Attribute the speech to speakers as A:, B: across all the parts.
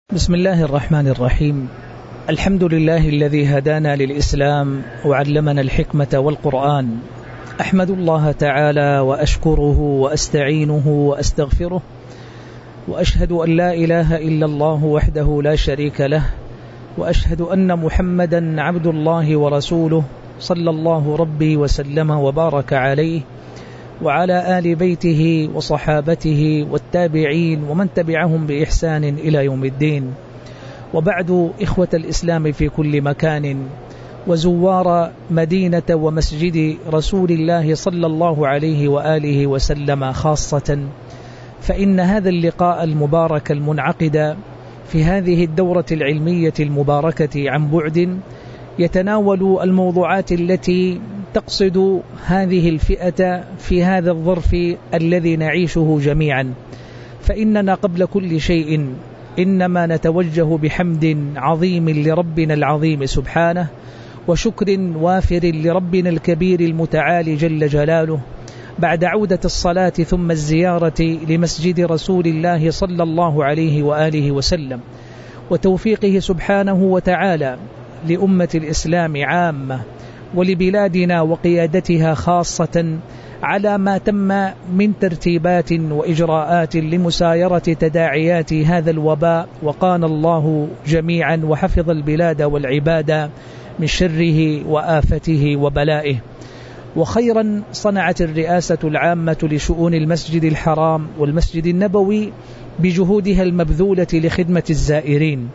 A: بسم الله الرحمن الرحيم. الحمد لله الذي هدانا للإسلام وعلمنا الحكمة والقرآن. أحمد الله تعالى وأشكره وأستعينه وأستغفره، وأشهد أن لا إله إلا الله وحده لا شريك له، وأشهد أن محمدا عبد الله ورسوله صلى الله ربي وسلم وبارك عليه وعلى آل بيته وصحابته والتابعين ومن تبعهم بإحسان إلى يوم الدين. وبعد، إخوة الإسلام في كل مكان وزوار مدينة ومسجد رسول الله صلى الله عليه وآله وسلم خاصة، فإن هذا اللقاء المبارك المنعقد في هذه الدورة العلمية المباركة عن بعد يتناول الموضوعات التي تقصد هذه الفئة في هذا الظرف الذي نعيشه جميعا. فإننا قبل كل شيء إنما نتوجه بحمد عظيم لربنا العظيم سبحانه، وشكر وافر لربنا الكبير المتعالي جل جلاله، بعد عودة الصلاة ثم الزيارة لمسجد رسول الله صلى الله عليه وآله وسلم، وتوفيقه سبحانه وتعالى لأمة الإسلام عامة ولبلادنا وقيادتها خاصة على ما تم من ترتيبات وإجراءات لمسايرة تداعيات هذا الوباء، وقان الله جميعا وحفظ البلاد والعباد من شره وآفته وبلائه. وخيرا صنعت الرئاسة العامة لشؤون المسجد الحرام والمسجد النبوي بجهودها المبذولة لخدمة الزائرين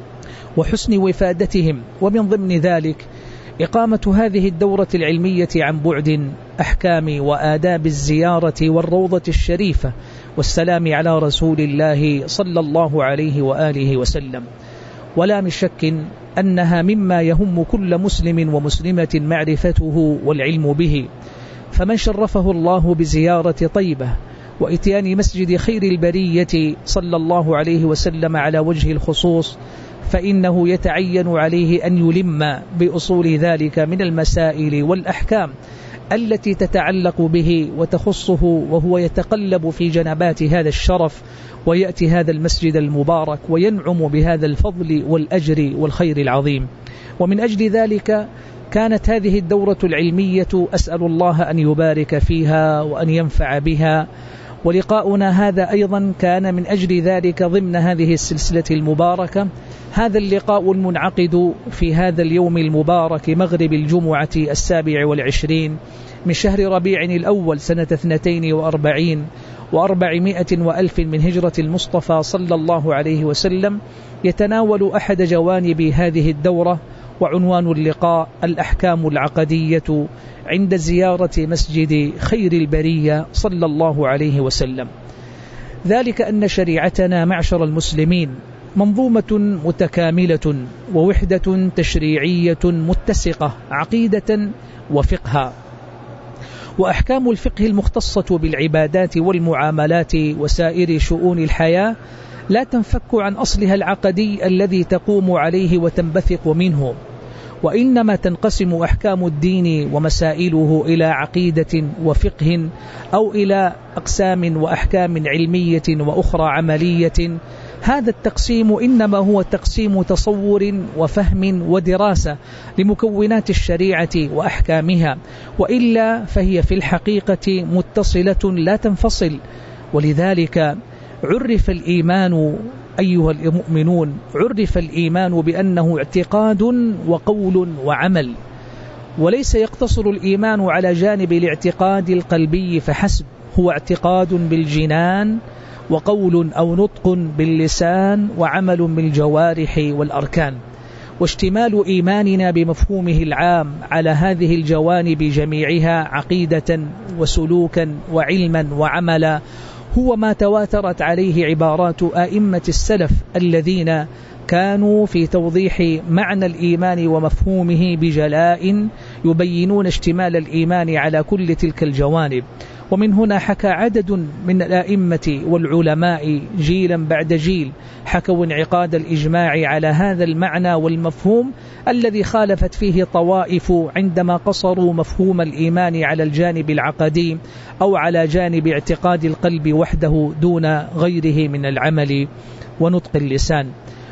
A: وحسن وفادتهم، ومن ضمن ذلك إقامة هذه الدورة العلمية عن بعد، أحكام وآداب الزيارة والروضة الشريفة والسلام على رسول الله صلى الله عليه وآله وسلم. ولا من شك أنها مما يهم كل مسلم ومسلمة معرفته والعلم به، فمن شرفه الله بزيارة طيبة وإتيان مسجد خير البرية صلى الله عليه وسلم على وجه الخصوص، فإنه يتعين عليه أن يلم بأصول ذلك من المسائل والأحكام التي تتعلق به وتخصه، وهو يتقلب في جنبات هذا الشرف ويأتي هذا المسجد المبارك وينعم بهذا الفضل والأجر والخير العظيم. ومن أجل ذلك كانت هذه الدورة العلمية أسأل الله أن يبارك فيها وأن ينفع بها، ولقاؤنا هذا أيضا كان من أجل ذلك ضمن هذه السلسلة المباركة. هذا اللقاء المنعقد في هذا اليوم المبارك مغرب الجمعة 27 من شهر ربيع الأول سنة 42 و400 وألف من هجرة المصطفى صلى الله عليه وسلم، يتناول أحد جوانب هذه الدورة، وعنوان اللقاء الأحكام العقدية عند زيارة مسجد خير البرية صلى الله عليه وسلم. ذلك أن شريعتنا معشر المسلمين منظومة متكاملة ووحدة تشريعية متسقة عقيدة وفقها، وأحكام الفقه المختصة بالعبادات والمعاملات وسائر شؤون الحياة لا تنفك عن أصلها العقدي الذي تقوم عليه وتنبثق منه، وإنما تنقسم أحكام الدين ومسائله إلى عقيدة وفقه، أو إلى أقسام وأحكام علمية وأخرى عملية. هذا التقسيم إنما هو تقسيم تصور وفهم ودراسة لمكونات الشريعة وأحكامها، وإلا فهي في الحقيقة متصلة لا تنفصل. ولذلك عرف الإيمان أيها المؤمنون، عرف الإيمان بأنه اعتقاد وقول وعمل، وليس يقتصر الإيمان على جانب الاعتقاد القلبي فحسب، هو اعتقاد بالجنان وقول أو نطق باللسان وعمل بالجوارح والأركان. واشتمال إيماننا بمفهومه العام على هذه الجوانب جميعها عقيدة وسلوكا وعلما وعملا هو ما تواترت عليه عبارات أئمة السلف الذين كانوا في توضيح معنى الإيمان ومفهومه بجلاء يبينون اشتمال الإيمان على كل تلك الجوانب. ومن هنا حكى عدد من الأئمة والعلماء جيلا بعد جيل حكوا انعقاد الإجماع على هذا المعنى والمفهوم الذي خالفت فيه طوائف عندما قصروا مفهوم الإيمان على الجانب العقدي أو على جانب اعتقاد القلب وحده دون غيره من العمل ونطق اللسان.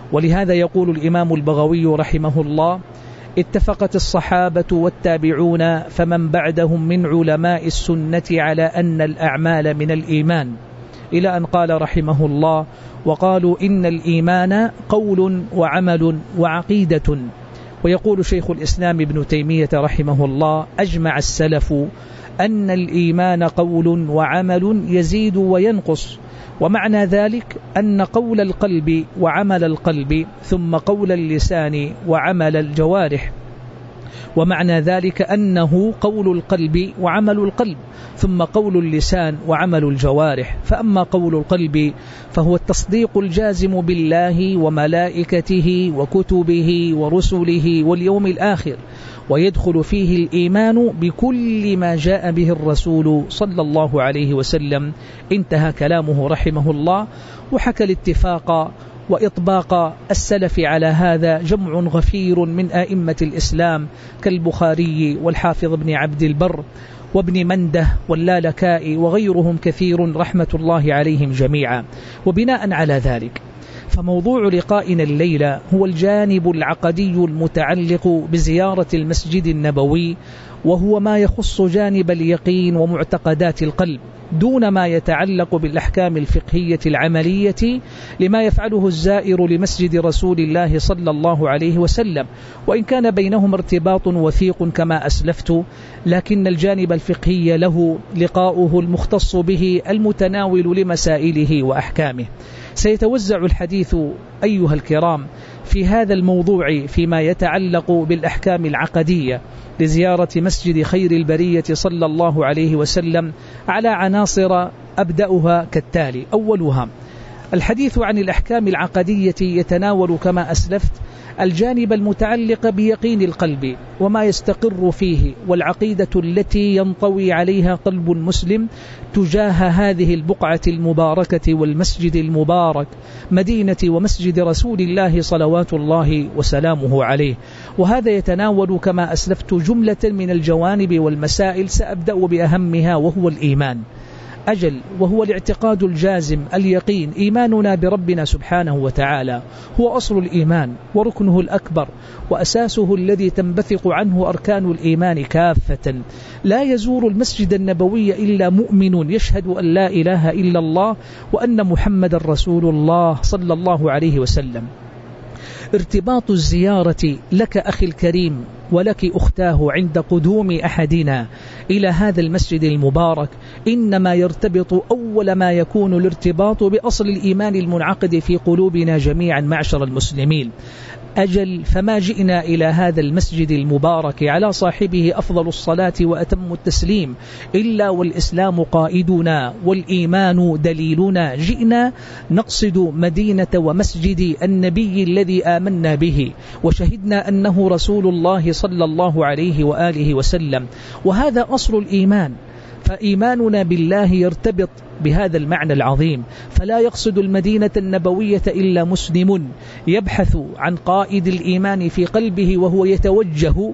A: ولهذا يقول الإمام البغوي رحمه الله: اتفقت الصحابة والتابعون فمن بعدهم من علماء السنة على أن الأعمال من الإيمان، إلى أن قال رحمه الله: وقالوا إن الإيمان قول وعمل وعقيدة. ويقول شيخ الإسلام ابن تيمية رحمه الله: أجمع السلف أن الإيمان قول وعمل يزيد وينقص، ومعنى ذلك أن قول القلب وعمل القلب ثم قول اللسان وعمل الجوارح، ومعنى ذلك أنه قول القلب وعمل القلب ثم قول اللسان وعمل الجوارح. فأما قول القلب فهو التصديق الجازم بالله وملائكته وكتبه ورسله واليوم الآخر، ويدخل فيه الإيمان بكل ما جاء به الرسول صلى الله عليه وسلم. انتهى كلامه رحمه الله. وحكى الاتفاق وإطباق السلف على هذا جمع غفير من آئمة الإسلام كالبخاري والحافظ بن عبد البر وابن منده واللالكائي وغيرهم كثير رحمة الله عليهم جميعا. وبناء على ذلك فموضوع لقائنا الليلة هو الجانب العقدي المتعلق بزيارة المسجد النبوي، وهو ما يخص جانب اليقين ومعتقدات القلب دون ما يتعلق بالأحكام الفقهية العملية لما يفعله الزائر لمسجد رسول الله صلى الله عليه وسلم، وإن كان بينهم ارتباط وثيق كما أسلفت، لكن الجانب الفقهي له لقاؤه المختص به المتناول لمسائله وأحكامه. سيتوزع الحديث أيها الكرام في هذا الموضوع فيما يتعلق بالأحكام العقدية لزيارة مسجد خير البرية صلى الله عليه وسلم على عناصر أبدأها كالتالي: أولها الحديث عن الأحكام العقدية يتناول كما أسلفت الجانب المتعلق بيقين القلب وما يستقر فيه، والعقيدة التي ينطوي عليها قلب المسلم تجاه هذه البقعة المباركة والمسجد المبارك مدينة ومسجد رسول الله صلوات الله وسلامه عليه. وهذا يتناول كما أسلفت جملة من الجوانب والمسائل، سأبدأ بأهمها وهو الإيمان. أجل، وهو الاعتقاد الجازم اليقين. إيماننا بربنا سبحانه وتعالى هو أصل الإيمان وركنه الأكبر وأساسه الذي تنبثق عنه أركان الإيمان كافة. لا يزور المسجد النبوي إلا مؤمن يشهد أن لا إله إلا الله وأن محمد رسول الله صلى الله عليه وسلم. ارتباط الزيارة لك أخي الكريم ولك أختاه عند قدوم أحدنا إلى هذا المسجد المبارك إنما يرتبط أول ما يكون الارتباط بأصل الإيمان المنعقد في قلوبنا جميعا معشر المسلمين. أجل، فما جئنا إلى هذا المسجد المبارك على صاحبه أفضل الصلاة وأتم التسليم إلا والإسلام قائدنا والإيمان دليلنا. جئنا نقصد مدينة ومسجد النبي الذي آمنا به وشهدنا أنه رسول الله صلى الله عليه وآله وسلم، وهذا أصل الإيمان. فإيماننا بالله يرتبط بهذا المعنى العظيم، فلا يقصد المدينة النبوية إلا مسلم يبحث عن قائد الإيمان في قلبه وهو يتوجه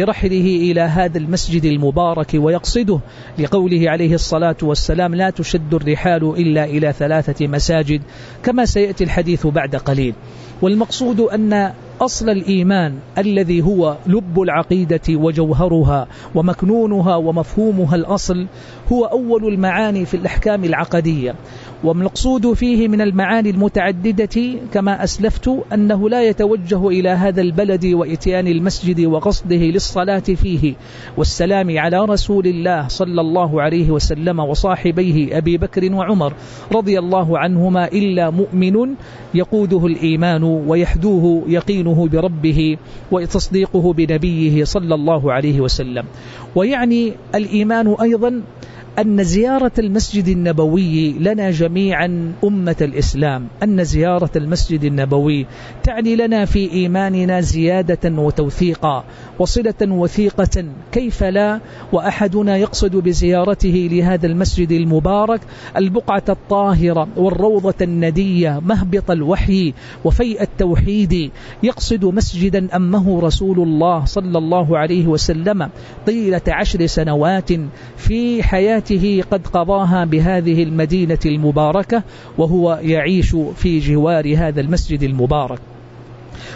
A: برحله إلى هذا المسجد المبارك ويقصده، لقوله عليه الصلاة والسلام: لا تشد الرحال إلا إلى 3 مساجد، كما سيأتي الحديث بعد قليل. والمقصود أن أصل الإيمان الذي هو لب العقيدة وجوهرها ومكنونها ومفهومها الأصل هو أول المعاني في الأحكام العقدية، والمقصود فيه من المعاني المتعددة كما أسلفت أنه لا يتوجه إلى هذا البلد وإتيان المسجد وقصده للصلاة فيه والسلام على رسول الله صلى الله عليه وسلم وصاحبيه أبي بكر وعمر رضي الله عنهما إلا مؤمن يقوده الإيمان ويحدوه يقينه بربه وتصديقه بنبيه صلى الله عليه وسلم. ويعني الإيمان أيضا أن زيارة المسجد النبوي لنا جميعا أمة الإسلام، أن زيارة المسجد النبوي تعني لنا في إيماننا زيادة وتوثيقا وصلة وثيقة، كيف لا وأحدنا يقصد بزيارته لهذا المسجد المبارك البقعة الطاهرة والروضة الندية مهبط الوحي وفيء التوحيد، يقصد مسجدا أمه رسول الله صلى الله عليه وسلم طيلة 10 سنوات في حياته قد قضاها بهذه المدينة المباركة وهو يعيش في جوار هذا المسجد المبارك.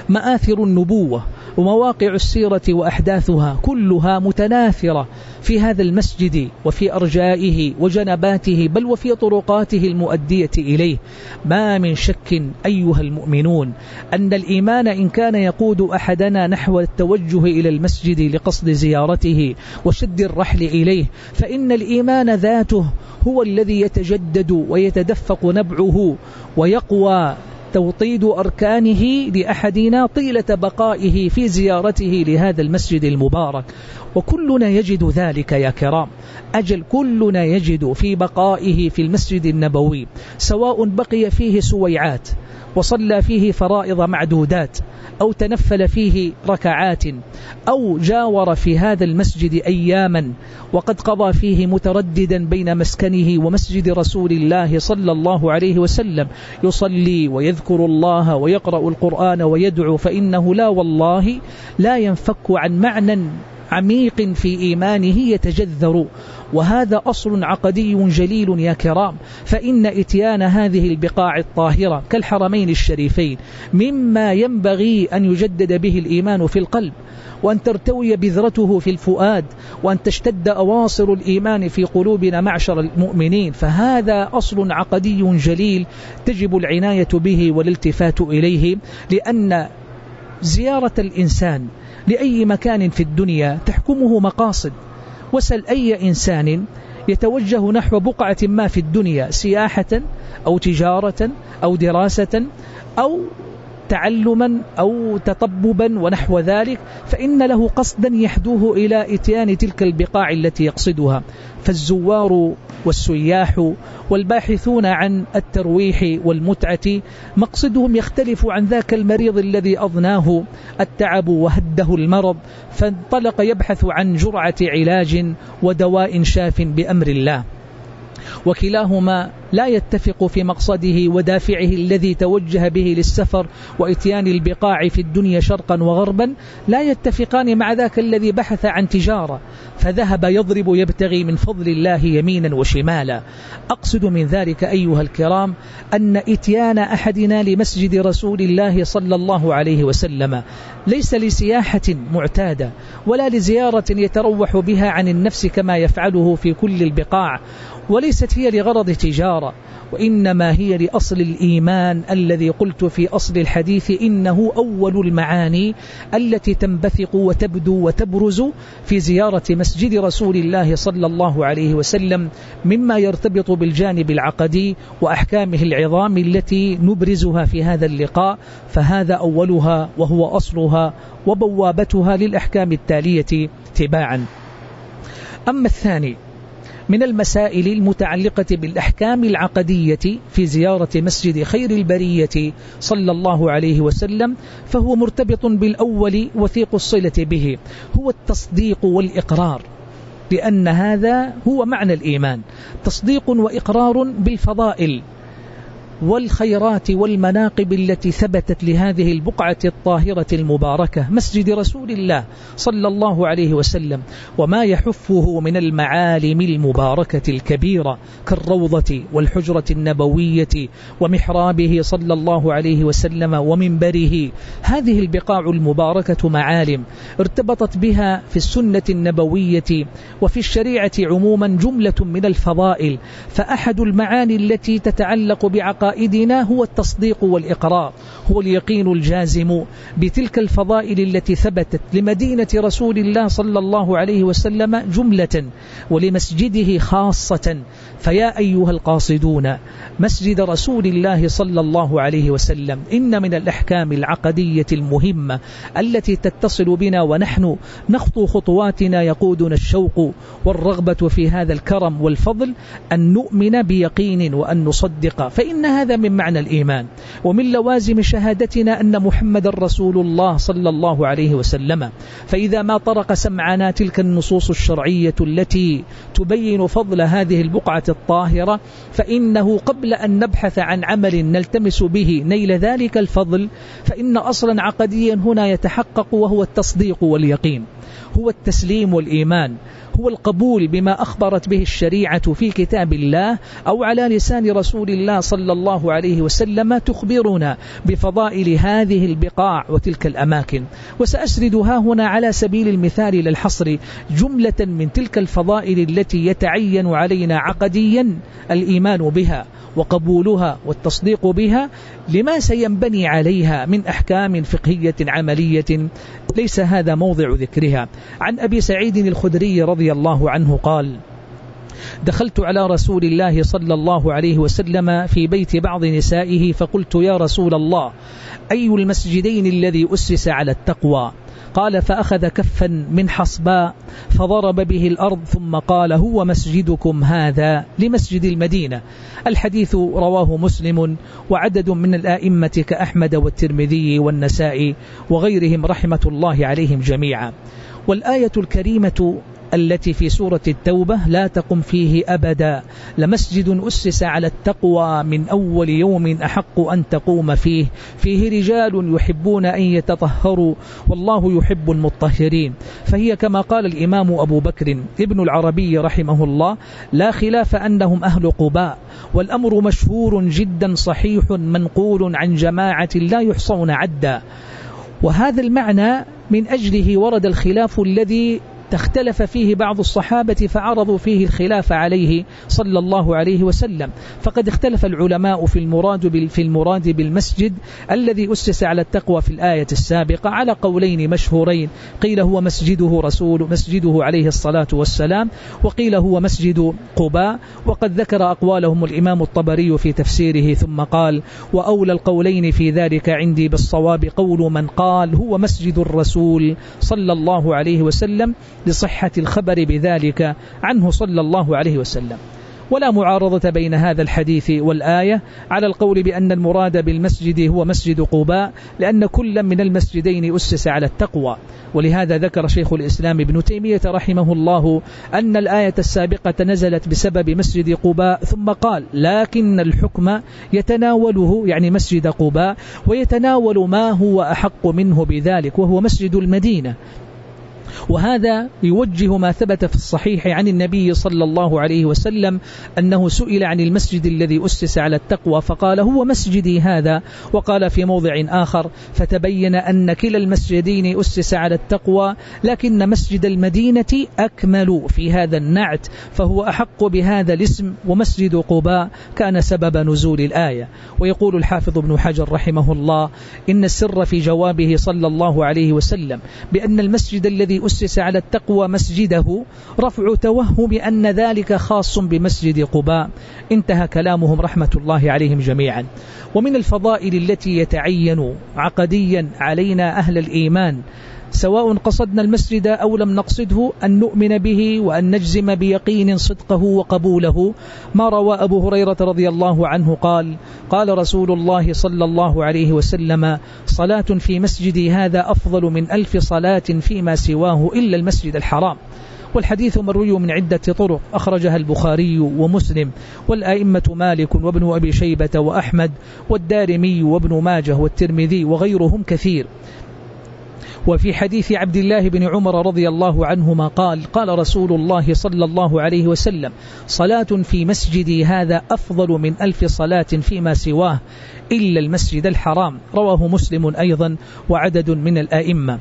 A: مآثر النبوة ومواقع السيرة وأحداثها كلها متناثرة في هذا المسجد وفي أرجائه وجنباته بل وفي طرقاته المؤدية إليه. ما من شك أيها المؤمنون أن الإيمان إن كان يقود أحدنا نحو التوجه إلى المسجد لقصد زيارته وشد الرحل إليه، فإن الإيمان ذاته هو الذي يتجدد ويتدفق نبعه ويقوى توطيد أركانه لأحدنا طيلة بقائه في زيارته لهذا المسجد المبارك. وكلنا يجد ذلك يا كرام، أجل كلنا يجد في بقائه في المسجد النبوي، سواء بقي فيه سويعات وصلى فيه فرائض معدودات أو تنفل فيه ركعات أو جاور في هذا المسجد أياما وقد قضى فيه مترددا بين مسكنه ومسجد رسول الله صلى الله عليه وسلم يصلي ويذكر الله ويقرأ القرآن ويدعو، فإنه لا والله لا ينفك عن معنى عميق في إيمانه يتجذر. وهذا أصل عقدي جليل يا كرام، فإن إتيان هذه البقاع الطاهرة كالحرمين الشريفين مما ينبغي أن يجدد به الإيمان في القلب، وأن ترتوي بذرته في الفؤاد، وأن تشتد أواصر الإيمان في قلوبنا معشر المؤمنين. فهذا أصل عقدي جليل تجب العناية به والالتفات إليه، لأن زيارة الإنسان لأي مكان في الدنيا تحكمه مقاصد. وسل أي إنسان يتوجه نحو بقعة ما في الدنيا سياحة أو تجارة أو دراسة أو تعلما أو تطببا ونحو ذلك، فإن له قصدا يحدوه إلى إتيان تلك البقاع التي يقصدها. فالزوار والسياح والباحثون عن الترويح والمتعة مقصدهم يختلف عن ذاك المريض الذي أضناه التعب وهده المرض فانطلق يبحث عن جرعة علاج ودواء شاف بأمر الله، وكلاهما لا يتفق في مقصده ودافعه الذي توجه به للسفر وإتيان البقاع في الدنيا شرقا وغربا، لا يتفقان مع ذاك الذي بحث عن تجارة فذهب يضرب يبتغي من فضل الله يمينا وشمالا. أقصد من ذلك أيها الكرام أن إتيان أحدنا لمسجد رسول الله صلى الله عليه وسلم ليس لسياحة معتادة ولا لزيارة يتروح بها عن النفس كما يفعله في كل البقاع، وليست هي لغرض تجارة، وإنما هي لأصل الإيمان الذي قلت في أصل الحديث إنه أول المعاني التي تنبثق وتبدو وتبرز في زيارة مسجد رسول الله صلى الله عليه وسلم مما يرتبط بالجانب العقدي وأحكامه العظام التي نبرزها في هذا اللقاء. فهذا أولها وهو أصلها وبوابتها للأحكام التالية تباعا. أما الثاني من المسائل المتعلقة بالأحكام العقدية في زيارة مسجد خير البرية صلى الله عليه وسلم فهو مرتبط بالأول وثيق الصلة به، هو التصديق والإقرار، لأن هذا هو معنى الإيمان، تصديق وإقرار بالفضائل والخيرات والمناقب التي ثبتت لهذه البقعة الطاهرة المباركة مسجد رسول الله صلى الله عليه وسلم، وما يحفه من المعالم المباركة الكبيرة كالروضة والحجرة النبوية ومحرابه صلى الله عليه وسلم ومنبره. هذه البقاع المباركة معالم ارتبطت بها في السنة النبوية وفي الشريعة عموما جملة من الفضائل، فأحد المعاني التي تتعلق بعقائدنا هو التصديق والإقرار، هو اليقين الجازم بتلك الفضائل التي ثبتت لمدينة رسول الله صلى الله عليه وسلم جملة ولمسجده خاصة. فيا أيها القاصدون مسجد رسول الله صلى الله عليه وسلم، إن من الأحكام العقدية المهمة التي تتصل بنا ونحن نخطو خطواتنا يقودنا الشوق والرغبة في هذا الكرم والفضل أن نؤمن بيقين وأن نصدق، فإن هذا من معنى الإيمان ومن لوازم شهادتنا أن محمد رسول الله صلى الله عليه وسلم. فإذا ما طرق سمعنا تلك النصوص الشرعية التي تبين فضل هذه البقعة الطاهرة، فإنه قبل أن نبحث عن عمل نلتمس به نيل ذلك الفضل فإن أصلا عقديا هنا يتحقق، وهو التصديق واليقين، هو التسليم والإيمان، هو القبول بما أخبرت به الشريعة في كتاب الله أو على لسان رسول الله صلى الله عليه وسلم يخبرنا بفضائل هذه البقاع وتلك الأماكن. وسأسردها هنا على سبيل المثال للحصر جملة من تلك الفضائل التي يتعين علينا عقديا الإيمان بها وقبولها والتصديق بها لما سينبني عليها من أحكام فقهية عملية ليس هذا موضع ذكرها. عن أبي سعيد الخدري رضي الله عنه قال: دخلت على رسول الله صلى الله عليه وسلم في بيت بعض نسائه فقلت: يا رسول الله، أي المسجدين الذي أسس على التقوى؟ قال: فأخذ كفا من حصباء فضرب به الأرض ثم قال: هو مسجدكم هذا لمسجد المدينة. الحديث رواه مسلم وعدد من الآئمة كأحمد والترمذي والنسائي وغيرهم رحمة الله عليهم جميعا. والآية الكريمة التي في سورة التوبة: لا تقم فيه أبدا لمسجد أسس على التقوى من أول يوم أحق أن تقوم فيه رجال يحبون أن يتطهروا والله يحب المطهرين. فهي كما قال الإمام أبو بكر ابن العربي رحمه الله: لا خلاف أنهم أهل قباء، والأمر مشهور جدا صحيح منقول عن جماعة لا يحصون عدا. وهذا المعنى من أجله ورد الخلاف الذي اختلف فيه بعض الصحابة فعرضوا فيه الخلاف عليه صلى الله عليه وسلم. فقد اختلف العلماء في المراد بالمسجد الذي أسس على التقوى في الآية السابقة على قولين مشهورين: قيل هو مسجده عليه الصلاة والسلام، وقيل هو مسجد قباء. وقد ذكر أقوالهم الإمام الطبري في تفسيره ثم قال: وأولى القولين في ذلك عندي بالصواب قول من قال هو مسجد الرسول صلى الله عليه وسلم لصحة الخبر بذلك عنه صلى الله عليه وسلم. ولا معارضة بين هذا الحديث والآية على القول بأن المراد بالمسجد هو مسجد قباء، لأن كل من المسجدين أسس على التقوى. ولهذا ذكر شيخ الإسلام ابن تيمية رحمه الله أن الآية السابقة نزلت بسبب مسجد قباء، ثم قال: لكن الحكم يتناوله، يعني مسجد قباء، ويتناول ما هو أحق منه بذلك وهو مسجد المدينة. وهذا يوجه ما ثبت في الصحيح عن النبي صلى الله عليه وسلم أنه سئل عن المسجد الذي أسس على التقوى فقال: هو مسجدي هذا. وقال في موضع آخر: فتبين أن كلا المسجدين أسس على التقوى، لكن مسجد المدينة أكمل في هذا النعت، فهو أحق بهذا الاسم، ومسجد قباء كان سبب نزول الآية. ويقول الحافظ ابن حجر رحمه الله: إن السر في جوابه صلى الله عليه وسلم بأن المسجد الذي أسس على التقوى مسجده رفع توهم أن ذلك خاص بمسجد قباء. انتهى كلامهم رحمة الله عليهم جميعا. ومن الفضائل التي يتعين عقديا علينا أهل الإيمان سواء قصدنا المسجد أو لم نقصده أن نؤمن به وأن نجزم بيقين صدقه وقبوله ما روى أبو هريرة رضي الله عنه قال: قال رسول الله صلى الله عليه وسلم: صلاة في مسجدي هذا أفضل من 1000 صلاة فيما سواه إلا المسجد الحرام. والحديث مروي من عدة طرق أخرجها البخاري ومسلم والآئمة مالك وابن أبي شيبة وأحمد والدارمي وابن ماجه والترمذي وغيرهم كثير. وفي حديث عبد الله بن عمر رضي الله عنهما قال: قال رسول الله صلى الله عليه وسلم: صلاة في مسجدي هذا أفضل من 1000 صلاة فيما سواه إلا المسجد الحرام. رواه مسلم أيضا وعدد من الآئمة.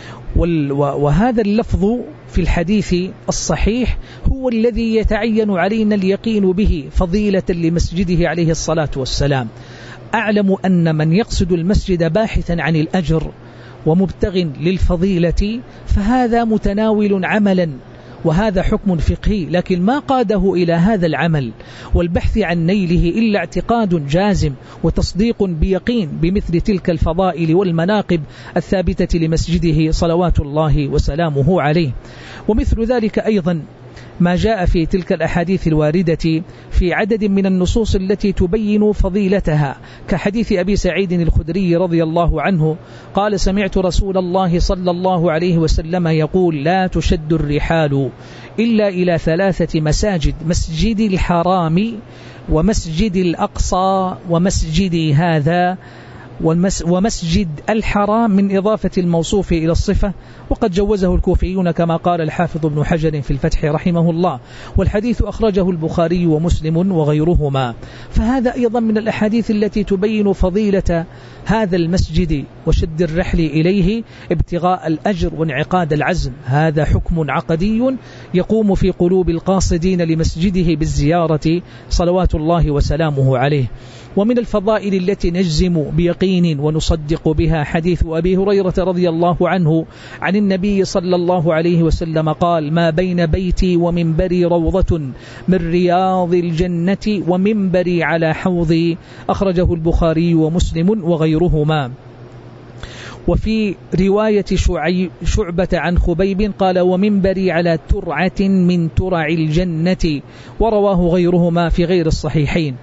A: وهذا اللفظ في الحديث الصحيح هو الذي يتعين علينا اليقين به فضيلة لمسجده عليه الصلاة والسلام. أعلم أن من يقصد المسجد باحثا عن الأجر ومبتغ للفضيلة فهذا متناول عملا، وهذا حكم فقهي، لكن ما قاده إلى هذا العمل والبحث عن نيله إلا اعتقاد جازم وتصديق بيقين بمثل تلك الفضائل والمناقب الثابتة لمسجده صلوات الله وسلامه عليه. ومثل ذلك أيضا ما جاء في تلك الأحاديث الواردة في عدد من النصوص التي تبين فضيلتها، كحديث أبي سعيد الخدري رضي الله عنه قال: سمعت رسول الله صلى الله عليه وسلم يقول: لا تشد الرحال إلا إلى 3 مساجد: مسجد الحرام ومسجد الأقصى ومسجدي هذا. ومسجد الحرام من إضافة الموصوف إلى الصفة، وقد جوزه الكوفيون كما قال الحافظ ابن حجر في الفتح رحمه الله، والحديث أخرجه البخاري ومسلم وغيرهما. فهذا أيضا من الأحاديث التي تبين فضيلة هذا المسجد وشد الرحل إليه ابتغاء الأجر وانعقاد العزم. هذا حكم عقدي يقوم في قلوب القاصدين لمسجده بالزيارة صلوات الله وسلامه عليه. ومن الفضائل التي نجزم بيقين ونصدق بها حديث أبي هريرة رضي الله عنه عن النبي صلى الله عليه وسلم قال: ما بين بيتي ومنبري روضة من رياض الجنة ومنبري على حوضي، أخرجه البخاري ومسلم وغيرهما. وفي رواية شعبة عن خبيب قال: ومنبري على ترعة من ترع الجنة، ورواه غيرهما في غير الصحيحين.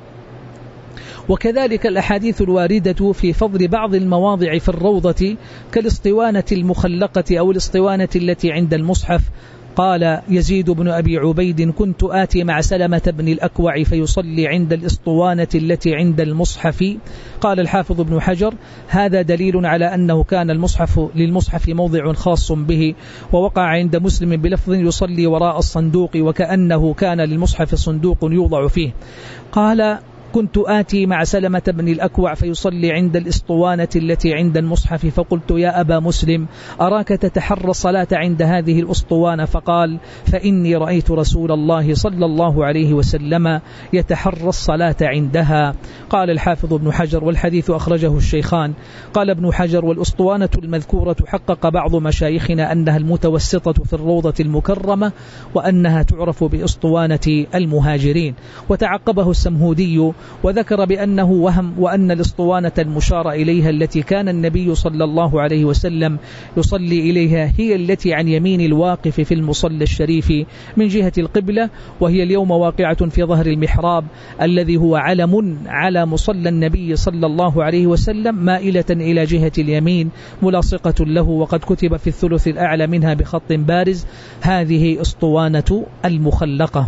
A: وكذلك الأحاديث الواردة في فضل بعض المواضع في الروضة كالاسطوانة المخلقة أو الاسطوانة التي عند المصحف. قال يزيد بن أبي عبيد: كنت آتي مع سلمة بن الأكوع فيصلي عند الاسطوانة التي عند المصحف. قال الحافظ ابن حجر: هذا دليل على أنه كان للمصحف موضع خاص به، ووقع عند مسلم بلفظ يصلي وراء الصندوق، وكأنه كان للمصحف صندوق يوضع فيه. قال: كنت آتي مع سلمة بن الأكوع فيصلي عند الاسطوانة التي عند المصحف، فقلت: يا أبا مسلم، أراك تتحرى الصلاة عند هذه الاسطوانة. فقال: فإني رأيت رسول الله صلى الله عليه وسلم يتحرى الصلاة عندها. قال الحافظ ابن حجر: والحديث أخرجه الشيخان. قال ابن حجر: والاسطوانة المذكورة حقق بعض مشايخنا أنها المتوسطة في الروضة المكرمة، وأنها تعرف باسطوانة المهاجرين. وتعقبه السمهودي وذكر بأنه وهم، وأن الاسطوانة المشار إليها التي كان النبي صلى الله عليه وسلم يصلي إليها هي التي عن يمين الواقف في المصلى الشريف من جهة القبلة، وهي اليوم واقعة في ظهر المحراب الذي هو علم على مصلى النبي صلى الله عليه وسلم مائلة إلى جهة اليمين ملاصقة له، وقد كتب في الثلث الأعلى منها بخط بارز: هذه اسطوانة المخلقة.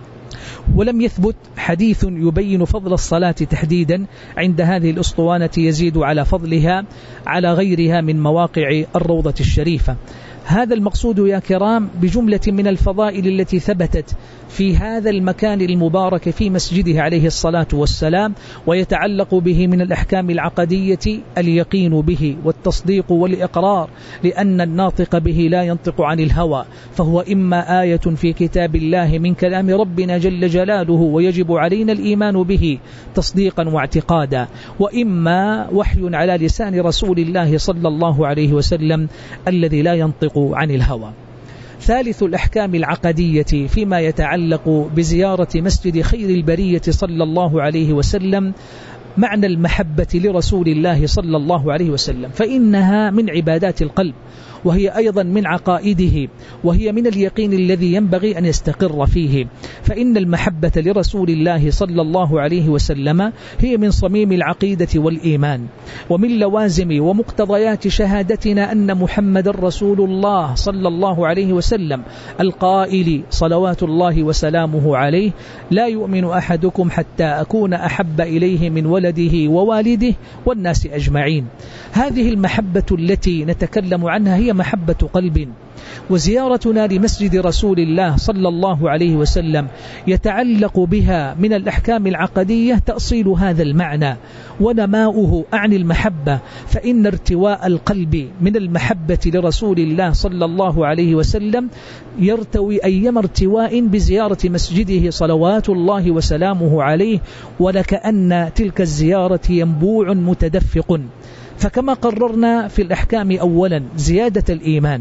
A: ولم يثبت حديث يبين فضل الصلاة تحديدا عند هذه الاسطوانة يزيد على فضلها على غيرها من مواقع الروضة الشريفة. هذا المقصود يا كرام بجملة من الفضائل التي ثبتت في هذا المكان المبارك في مسجده عليه الصلاة والسلام، ويتعلق به من الأحكام العقدية اليقين به والتصديق والإقرار، لأن الناطق به لا ينطق عن الهوى، فهو إما آية في كتاب الله من كلام ربنا جل جلاله ويجب علينا الإيمان به تصديقا واعتقادا، وإما وحي على لسان رسول الله صلى الله عليه وسلم الذي لا ينطق عن الهوى. ثالث الأحكام العقدية فيما يتعلق بزيارة مسجد خير البرية صلى الله عليه وسلم معنى المحبة لرسول الله صلى الله عليه وسلم، فإنها من عبادات القلب، وهي أيضا من عقائده، وهي من اليقين الذي ينبغي أن يستقر فيه. فإن المحبة لرسول الله صلى الله عليه وسلم هي من صميم العقيدة والإيمان، ومن لوازم ومقتضيات شهادتنا أن محمد رسول الله صلى الله عليه وسلم القائل صلوات الله وسلامه عليه: لا يؤمن أحدكم حتى أكون أحب إليه من ولده ووالده والناس أجمعين. هذه المحبة التي نتكلم عنها هي محبة قلب، وزيارتنا لمسجد رسول الله صلى الله عليه وسلم يتعلق بها من الأحكام العقدية تأصيل هذا المعنى ونماؤه عن المحبة، فإن ارتواء القلب من المحبة لرسول الله صلى الله عليه وسلم يرتوي أيما ارتواء بزيارة مسجده صلوات الله وسلامه عليه، ولكأن تلك الزيارة ينبوع متدفق. فكما قررنا في الأحكام أولا زيادة الإيمان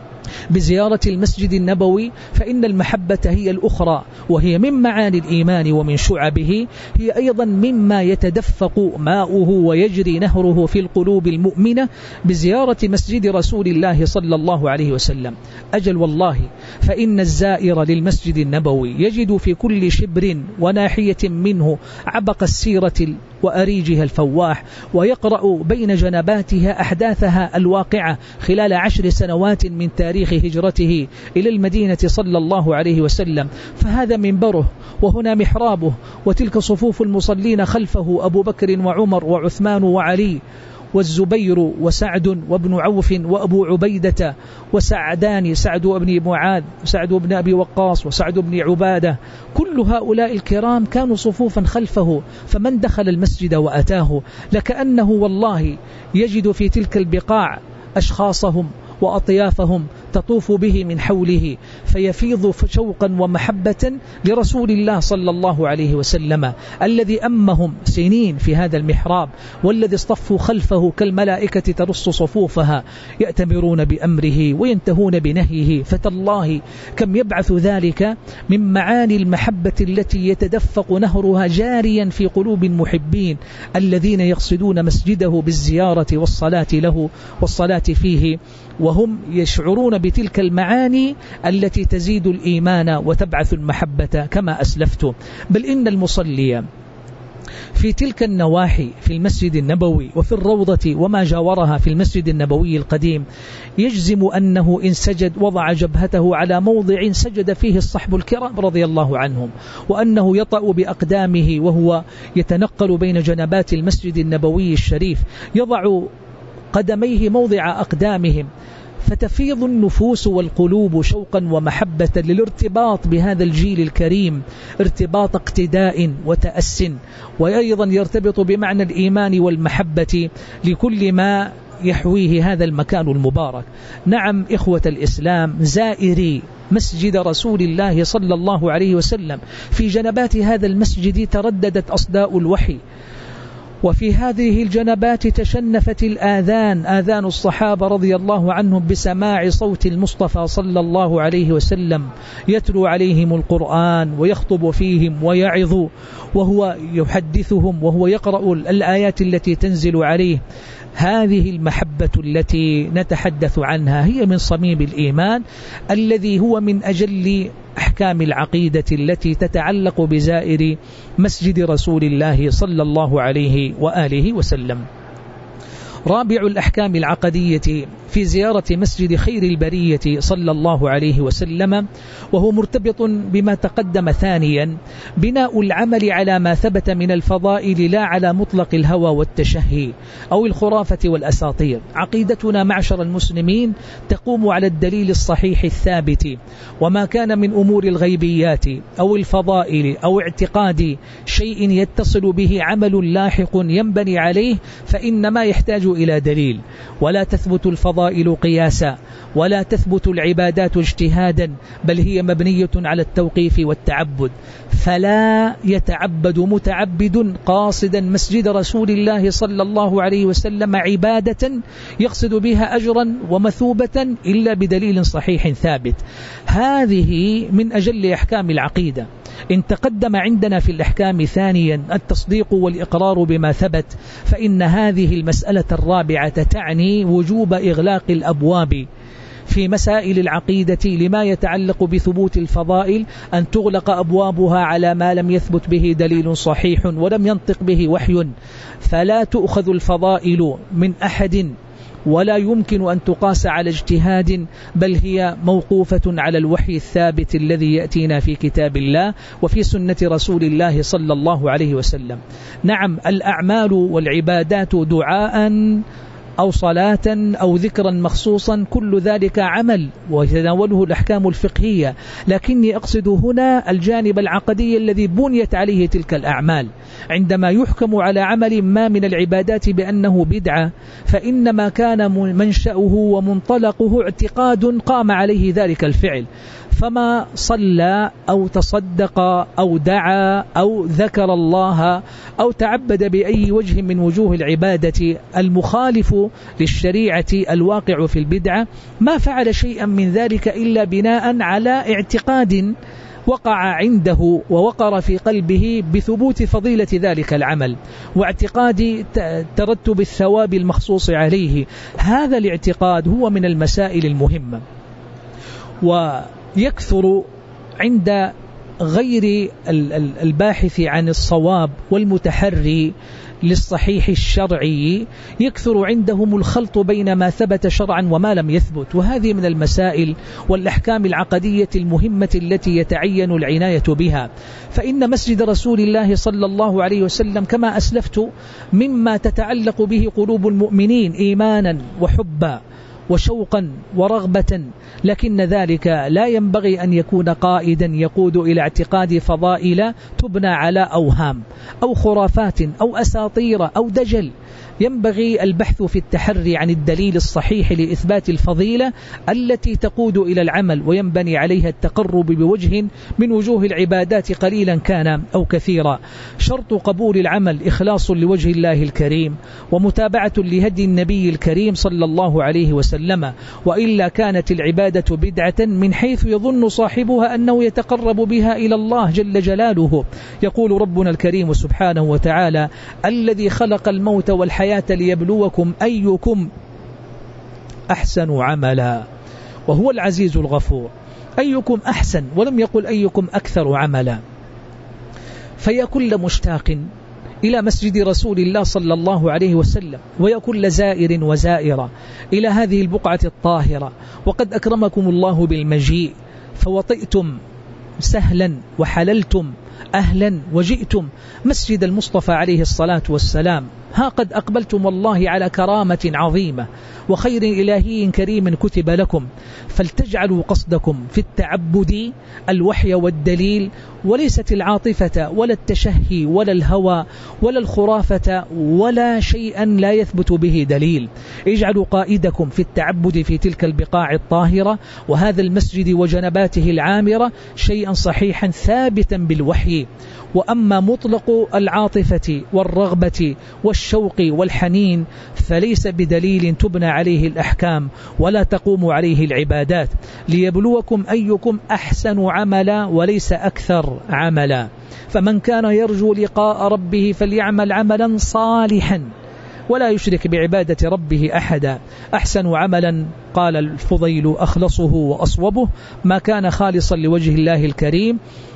A: بزيارة المسجد النبوي، فإن المحبة هي الأخرى، وهي من معاني الإيمان ومن شعبه، هي أيضا مما يتدفق ماؤه ويجري نهره في القلوب المؤمنة بزيارة مسجد رسول الله صلى الله عليه وسلم. أجل والله، فإن الزائر للمسجد النبوي يجد في كل شبر وناحية منه عبق السيرة وأريجها الفواح، ويقرأ بين جنباتها أحداثها الواقعة خلال 10 سنوات من تاريخ تاريخ هجرته إلى المدينة صلى الله عليه وسلم، فهذا منبره وهنا محرابه، وتلك صفوف المصلين خلفه أبو بكر وعمر وعثمان وعلي والزبير وسعد وابن عوف وأبو عبيدة وسعدان، سعد بن معاذ وسعد بن أبي وقاص وسعد بن عبادة، كل هؤلاء الكرام كانوا صفوفا خلفه. فمن دخل المسجد وأتاه لكأنه والله يجد في تلك البقاع أشخاصهم وأطيافهم تطوف به من حوله، فيفيض شوقا ومحبة لرسول الله صلى الله عليه وسلم الذي أمهم سنين في هذا المحراب، والذي اصطفوا خلفه كالملائكة ترص صفوفها يأتمرون بأمره وينتهون بنهيه. فتالله كم يبعث ذلك من معاني المحبة التي يتدفق نهرها جاريا في قلوب المحبين الذين يقصدون مسجده بالزيارة والصلاة له والصلاة فيه، وهم يشعرون بتلك المعاني التي تزيد الإيمان وتبعث المحبة كما أسلفت. بل إن المصلي في تلك النواحي في المسجد النبوي وفي الروضة وما جاورها في المسجد النبوي القديم يجزم أنه إن سجد وضع جبهته على موضع سجد فيه الصحب الكرام رضي الله عنهم، وأنه يطأ بأقدامه وهو يتنقل بين جنبات المسجد النبوي الشريف، يضع قدميه موضع أقدامهم، فتفيض النفوس والقلوب شوقا ومحبة للارتباط بهذا الجيل الكريم، ارتباط اقتداء وتأس، وأيضا يرتبط بمعنى الإيمان والمحبة لكل ما يحويه هذا المكان المبارك. نعم إخوة الإسلام، زائري مسجد رسول الله صلى الله عليه وسلم، في جنبات هذا المسجد ترددت أصداء الوحي، وفي هذه الجنبات تشنفت الآذان، آذان الصحابة رضي الله عنهم بسماع صوت المصطفى صلى الله عليه وسلم يتلو عليهم القرآن ويخطب فيهم ويعظ وهو يحدثهم وهو يقرأ الآيات التي تنزل عليه. هذه المحبة التي نتحدث عنها هي من صميم الإيمان الذي هو من أجل أحكام العقيدة التي تتعلق بزائر مسجد رسول الله صلى الله عليه وآله وسلم. رابع الأحكام العقدية في زيارة مسجد خير البرية صلى الله عليه وسلم، وهو مرتبط بما تقدم ثانيا، بناء العمل على ما ثبت من الفضائل لا على مطلق الهوى والتشهي أو الخرافة والأساطير. عقيدتنا معشر المسلمين تقوم على الدليل الصحيح الثابت، وما كان من أمور الغيبيات أو الفضائل أو اعتقاد شيء يتصل به عمل لاحق ينبني عليه فإنما يحتاج إلى دليل، ولا تثبت الفضائل قياسا ولا تثبت العبادات اجتهادا، بل هي مبنية على التوقيف والتعبد. فلا يتعبد متعبد قاصدا مسجد رسول الله صلى الله عليه وسلم عبادة يقصد بها أجرا ومثوبة إلا بدليل صحيح ثابت. هذه من أجل أحكام العقيدة. إن تقدم عندنا في الأحكام ثانيا التصديق والإقرار بما ثبت، فإن هذه المسألة الرابعة تعني وجوب إغلاق الأبواب في مسائل العقيدة لما يتعلق بثبوت الفضائل، أن تغلق أبوابها على ما لم يثبت به دليل صحيح ولم ينطق به وحي، فلا تؤخذ الفضائل من أحد ولا يمكن أن تقاس على اجتهاد، بل هي موقوفة على الوحي الثابت الذي يأتينا في كتاب الله وفي سنة رسول الله صلى الله عليه وسلم. نعم الأعمال والعبادات دعاء أو صلاة أو ذكرا مخصوصا كل ذلك عمل ويتناوله الأحكام الفقهية، لكني أقصد هنا الجانب العقدي الذي بنيت عليه تلك الأعمال. عندما يحكم على عمل ما من العبادات بأنه بدعة، فإنما كان منشأه ومنطلقه اعتقاد قام عليه ذلك الفعل، فما صلى أو تصدق أو دعا أو ذكر الله أو تعبد بأي وجه من وجوه العبادة المخالف للشريعة الواقع في البدعة، ما فعل شيئا من ذلك إلا بناء على اعتقاد وقع عنده ووقر في قلبه بثبوت فضيلة ذلك العمل واعتقاد ترتب الثواب المخصوص عليه. هذا الاعتقاد هو من المسائل المهمة، ويكثر عند غير الباحث عن الصواب والمتحري للصحيح الشرعي يكثر عندهم الخلط بين ما ثبت شرعا وما لم يثبت، وهذه من المسائل والأحكام العقدية المهمة التي يتعين العناية بها. فإن مسجد رسول الله صلى الله عليه وسلم كما أسلفت مما تتعلق به قلوب المؤمنين إيمانا وحبا وشوقا ورغبة، لكن ذلك لا ينبغي أن يكون قائدا يقود إلى اعتقاد فضائل تبنى على أوهام أو خرافات أو أساطير أو دجل. ينبغي البحث في التحري عن الدليل الصحيح لإثبات الفضيلة التي تقود إلى العمل، وينبني عليها التقرب بوجه من وجوه العبادات قليلا كان أو كثيرا. شرط قبول العمل إخلاص لوجه الله الكريم ومتابعة لهدي النبي الكريم صلى الله عليه وسلم، وإلا كانت العبادة بدعة من حيث يظن صاحبها أنه يتقرب بها إلى الله جل جلاله. يقول ربنا الكريم سبحانه وتعالى: الذي خلق الموت والحياة ليبلوكم أيكم أحسن عملا وهو العزيز الغفور. أيكم أحسن، ولم يقل أيكم أكثر عملا. فيا كل مشتاق إلى مسجد رسول الله صلى الله عليه وسلم، ويا كل زائر وزائرة إلى هذه البقعة الطاهرة، وقد أكرمكم الله بالمجيء فوطئتم سهلا وحللتم أهلا وجئتم مسجد المصطفى عليه الصلاة والسلام. ها قد أقبلتم والله على كرامة عظيمة وخير إلهي كريم كتب لكم، فلتجعلوا قصدكم في التعبد الوحي والدليل، وليست العاطفة ولا التشهي ولا الهوى ولا الخرافة ولا شيئا لا يثبت به دليل. اجعلوا قائدكم في التعبد في تلك البقاع الطاهرة وهذا المسجد وجنباته العامرة شيئا صحيحا ثابتا بالوحي. وأما مطلق العاطفة والرغبة والشوق والحنين فليس بدليل تبنى عليه الأحكام ولا تقوم عليه العبادات. ليبلوكم أيكم أحسن عملا وليس أكثر عملا. فمن كان يرجو لقاء ربه فليعمل عملا صالحا ولا يشرك بعبادة ربه أحدا. أحسن عملا قال الفضيل أخلصه وأصوبه ما كان خالصا لوجه الله الكريم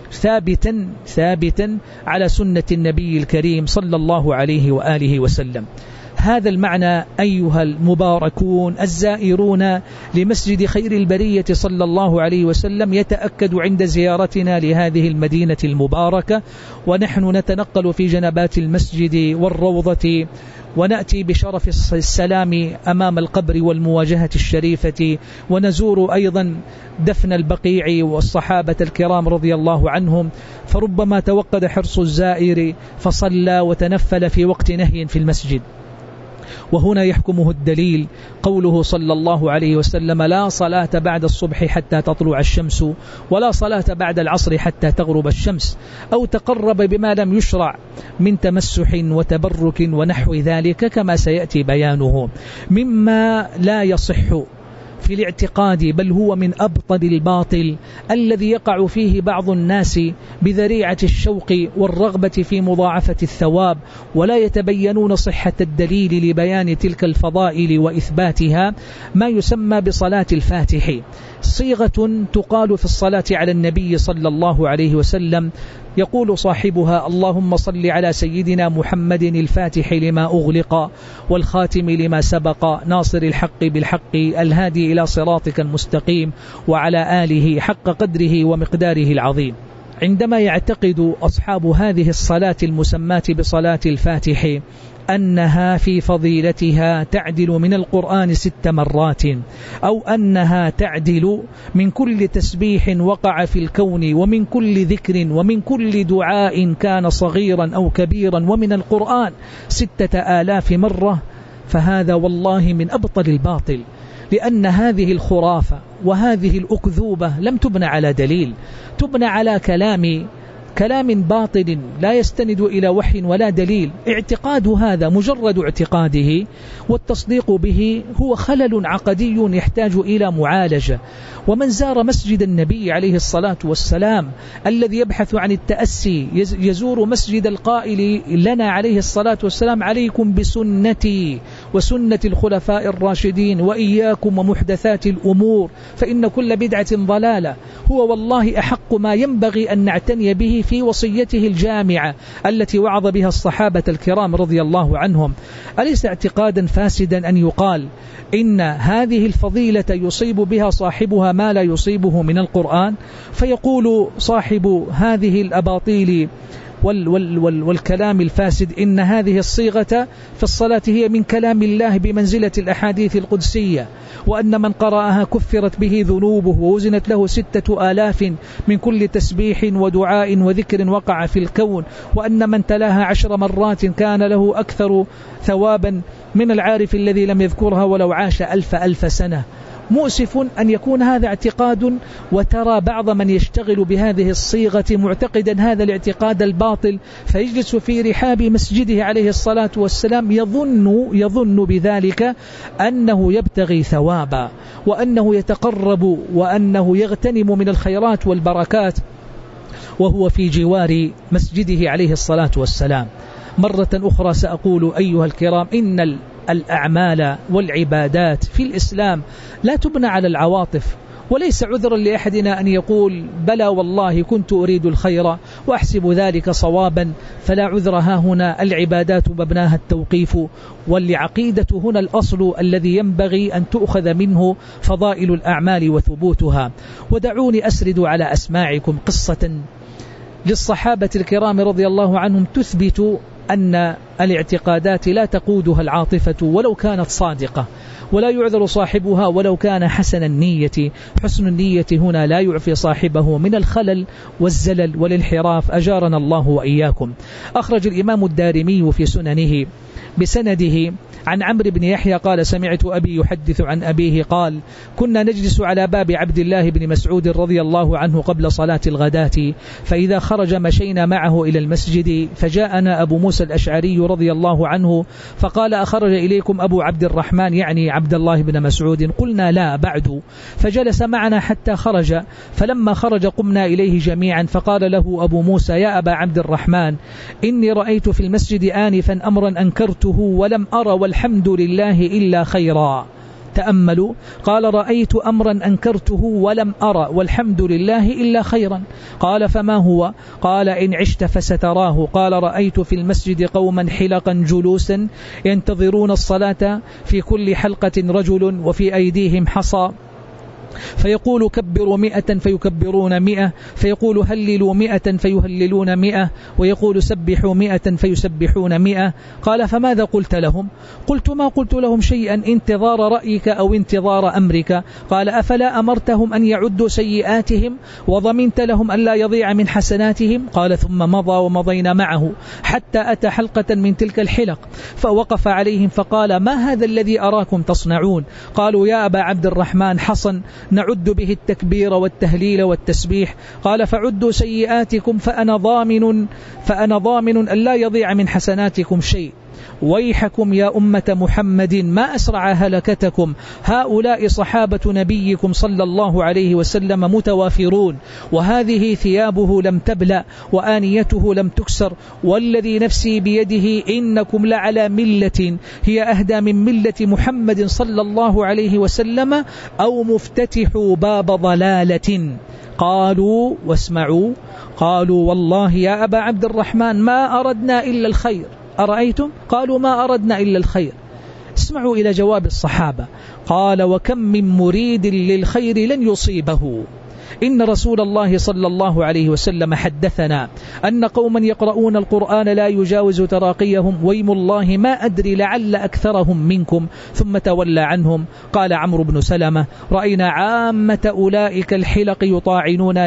A: ثابتا على سنة النبي الكريم صلى الله عليه وآله وسلم. هذا المعنى أيها المباركون الزائرون لمسجد خير البرية صلى الله عليه وسلم يتأكد عند زيارتنا لهذه المدينة المباركة، ونحن نتنقل في جنبات المسجد والروضة ونأتي بشرف السلام أمام القبر والمواجهة الشريفة، ونزور أيضا دفن البقيع والصحابة الكرام رضي الله عنهم، فربما توقد حرص الزائر فصلى وتنفل في وقت نهي في المسجد. وهنا يحكمه الدليل قوله صلى الله عليه وسلم: لا صلاة بعد الصبح حتى تطلع الشمس ولا صلاة بعد العصر حتى تغرب الشمس، أو تقرب بما لم يشرع من تمسح وتبرك ونحو ذلك كما سيأتي بيانه، مما لا يصح في الاعتقاد، بل هو من أبطل الباطل الذي يقع فيه بعض الناس بذريعة الشوق والرغبة في مضاعفة الثواب، ولا يتبينون صحة الدليل لبيان تلك الفضائل وإثباتها، ما يسمى بصلاة الفاتح، صيغة تقال في الصلاة على النبي صلى الله عليه وسلم. يقول صاحبها: اللهم صل على سيدنا محمد الفاتح لما أغلق والخاتم لما سبق ناصر الحق بالحق الهادي إلى صراطك المستقيم وعلى آله حق قدره ومقداره العظيم. عندما يعتقد أصحاب هذه الصلاة المسماة بصلاة الفاتح أنها في فضيلتها تعدل من القرآن 6 مرات، أو أنها تعدل من كل تسبيح وقع في الكون ومن كل ذكر ومن كل دعاء كان صغيرا أو كبيرا ومن القرآن 6000 مرة، فهذا والله من أبطل الباطل، لأن هذه الخرافة وهذه الأكذوبة لم تبنى على دليل، تبنى على كلام باطل لا يستند إلى وحي ولا دليل. اعتقاد هذا مجرد اعتقاده والتصديق به هو خلل عقدي يحتاج إلى معالجة. ومن زار مسجد النبي عليه الصلاة والسلام الذي يبحث عن التأسي يزور مسجد القائل لنا عليه الصلاة والسلام: عليكم بسنتي وسنة الخلفاء الراشدين، وإياكم ومحدثات الأمور فإن كل بدعة ضلالة. هو والله أحق ما ينبغي أن نعتني به في وصيته الجامعة التي وعظ بها الصحابة الكرام رضي الله عنهم. أليس اعتقادا فاسدا أن يقال إن هذه الفضيلة يصيب بها صاحبها ما لا يصيبه من القرآن؟ فيقول صاحب هذه الأباطيل والكلام الفاسد إن هذه الصيغة في الصلاة هي من كلام الله بمنزلة الأحاديث القدسية، وأن من قرأها كفرت به ذنوبه ووزنت له 6000 من كل تسبيح ودعاء وذكر وقع في الكون، وأن من تلاها 10 مرات كان له أكثر ثوابا من العارف الذي لم يذكرها ولو عاش 1000 سنة. مؤسف أن يكون هذا اعتقاد، وترى بعض من يشتغل بهذه الصيغة معتقدا هذا الاعتقاد الباطل، فيجلس في رحاب مسجده عليه الصلاة والسلام يظن بذلك أنه يبتغي ثوابا، وأنه يتقرب، وأنه يغتنم من الخيرات والبركات وهو في جوار مسجده عليه الصلاة والسلام. مرة أخرى سأقول أيها الكرام إن الأعمال والعبادات في الإسلام لا تبنى على العواطف، وليس عذرا لأحدنا أن يقول بلى والله كنت أريد الخير وأحسب ذلك صوابا، فلا عذر ها هنا. العبادات مبناها التوقيف، والعقيدة هنا الأصل الذي ينبغي أن تؤخذ منه فضائل الأعمال وثبوتها. ودعوني أسرد على أسماعكم قصة للصحابة الكرام رضي الله عنهم تثبت أن الاعتقادات لا تقودها العاطفة ولو كانت صادقة، ولا يعذر صاحبها ولو كان حسن النية. حسن النية هنا لا يعفي صاحبه من الخلل والزلل والانحراف، أجارنا الله وإياكم. أخرج الإمام الدارمي في سننه بسنده عن عمرو بن يحيى قال سمعت أبي يحدث عن أبيه قال كنا نجلس على باب عبد الله بن مسعود رضي الله عنه قبل صلاة الغداة، فإذا خرج مشينا معه إلى المسجد، فجاءنا أبو موسى الأشعري رضي الله عنه فقال أخرج إليكم أبو عبد الرحمن يعني عبد الله بن مسعود؟ قلنا لا بعد، فجلس معنا حتى خرج، فلما خرج قمنا إليه جميعا، فقال له أبو موسى يا أبا عبد الرحمن إني رأيت في المسجد آنفا أمرا أنكرته ولم أرى والحمد لله إلا خيرا. تأملوا، قال رأيت أمرا أنكرته ولم أرى والحمد لله إلا خيرا. قال فما هو؟ قال إن عشت فستراه. قال رأيت في المسجد قوما حلقا جلوسا ينتظرون الصلاة، في كل حلقة رجل وفي أيديهم حصى، فيقول كبروا 100 فيكبرون 100، فيقول هللوا 100 فيهللون 100، ويقول سبحوا 100 فيسبحون 100. قال فماذا قلت لهم؟ قلت ما قلت لهم شيئا انتظار رأيك أو انتظار أمرك. قال أفلا أمرتهم أن يعدوا سيئاتهم وضمنت لهم أن لا يضيع من حسناتهم؟ قال ثم مضى ومضينا معه حتى أتى حلقة من تلك الحلق، فوقف عليهم فقال ما هذا الذي أراكم تصنعون؟ قالوا يا أبا عبد الرحمن حصن نعد به التكبير والتهليل والتسبيح. قال فعدوا سيئاتكم فأنا ضامن أن لا يضيع من حسناتكم شيء. ويحكم يا أمة محمد ما أسرع هلكتكم، هؤلاء صحابة نبيكم صلى الله عليه وسلم متوافرون، وهذه ثيابه لم تبلى وآنيته لم تكسر، والذي نفسي بيده إنكم لعلى ملة هي أهدى من ملة محمد صلى الله عليه وسلم أو مفتتح باب ضلالة. قالوا واسمعوا، قالوا والله يا أبا عبد الرحمن ما أردنا إلا الخير. أرأيتم؟ قالوا ما أردنا إلا الخير. اسمعوا إلى جواب الصحابة. قال وكم من مريد للخير لن يصيبه. إن رسول الله صلى الله عليه وسلم حدثنا أن قوما يقرؤون القرآن لا يجاوز تراقيهم، ويم الله ما أدري لعل أكثرهم منكم، ثم تولى عنهم. قال عمرو بن سلمة رأينا عامة أولئك الحلق يطاعنوننا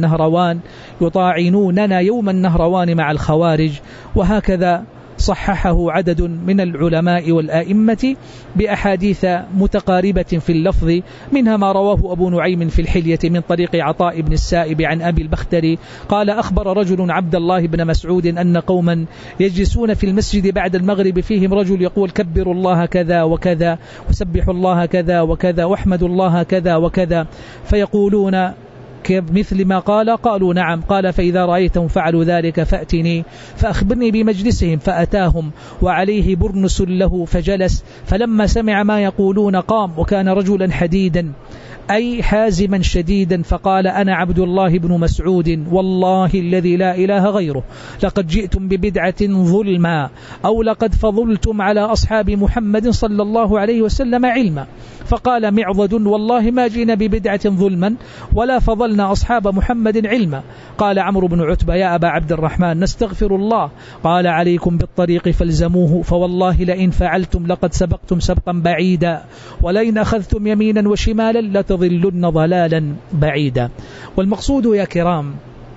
A: يوم النهروان مع الخوارج. وهكذا صححه عدد من العلماء والآئمة بأحاديث متقاربة في اللفظ، منها ما رواه أبو نعيم في الحلية من طريق عطاء بن السائب عن أبي البختري قال أخبر رجل عبد الله بن مسعود أن قوما يجلسون في المسجد بعد المغرب فيهم رجل يقول كبروا الله كذا وكذا وسبحوا الله كذا وكذا واحمدوا الله كذا وكذا، فيقولون كمثل ما قال؟ قالوا نعم. قال فإذا رأيتهم فعلوا ذلك فأتني فأخبرني بمجلسهم. فأتاهم وعليه برنس له فجلس، فلما سمع ما يقولون قام، وكان رجلا حديدا أي حازما شديدا، فقال أنا عبد الله بن مسعود والله الذي لا إله غيره، لقد جئتم ببدعة ظلما، أو لقد فضلتم على أصحاب محمد صلى الله عليه وسلم علما. فقال معضد والله ما جئنا ببدعة ظلما ولا فضلنا أصحاب محمد علما. قال عمرو بن عتبة يا أبا عبد الرحمن نستغفر الله. قال عليكم بالطريق فالزموه، فوالله لئن فعلتم لقد سبقتم سبقا بعيدا، ولئن أخذتم يمينا وشمالا لتضلن ضلالا بعيدا. والمقصود يا كرام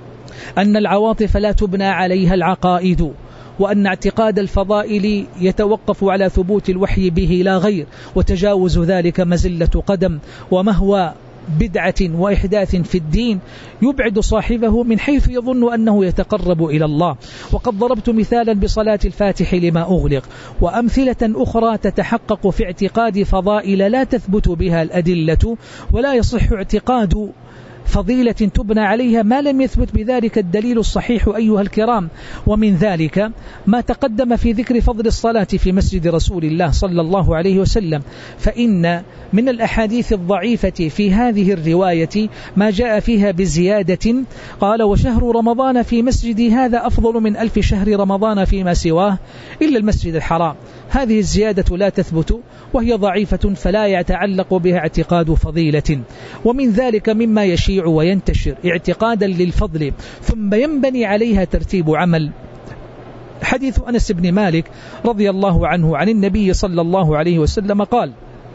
A: أن العواطف لا تبنى عليها العقائد، وأن اعتقاد الفضائل يتوقف على ثبوت الوحي به لا غير، وتجاوز ذلك مزلة قدم ومهوى بدعة وإحداث في الدين يبعد صاحبه من حيث يظن أنه يتقرب إلى الله. وقد ضربت مثالا بصلاة الفاتح لما أغلق، وأمثلة أخرى تتحقق في اعتقاد فضائل لا تثبت بها الأدلة، ولا يصح اعتقاد فضيلة تبنى عليها ما لم يثبت بذلك الدليل الصحيح أيها الكرام. ومن ذلك ما تقدم في ذكر فضل الصلاة في مسجد رسول الله صلى الله عليه وسلم، فإن من الأحاديث الضعيفة في هذه الرواية ما جاء فيها بزيادة قال وشهر رمضان في مسجد هذا أفضل من 1000 شهر رمضان فيما سواه إلا المسجد الحرام. هذه الزيادة لا تثبت وهي ضعيفة، فلا يتعلق بها اعتقاد فضيلة. ومن ذلك مما يشيع وينتشر اعتقادا للفضل ثم ينبني عليها ترتيب عمل، حديث أنس بن مالك رضي الله عنه عن النبي صلى الله عليه وسلم قال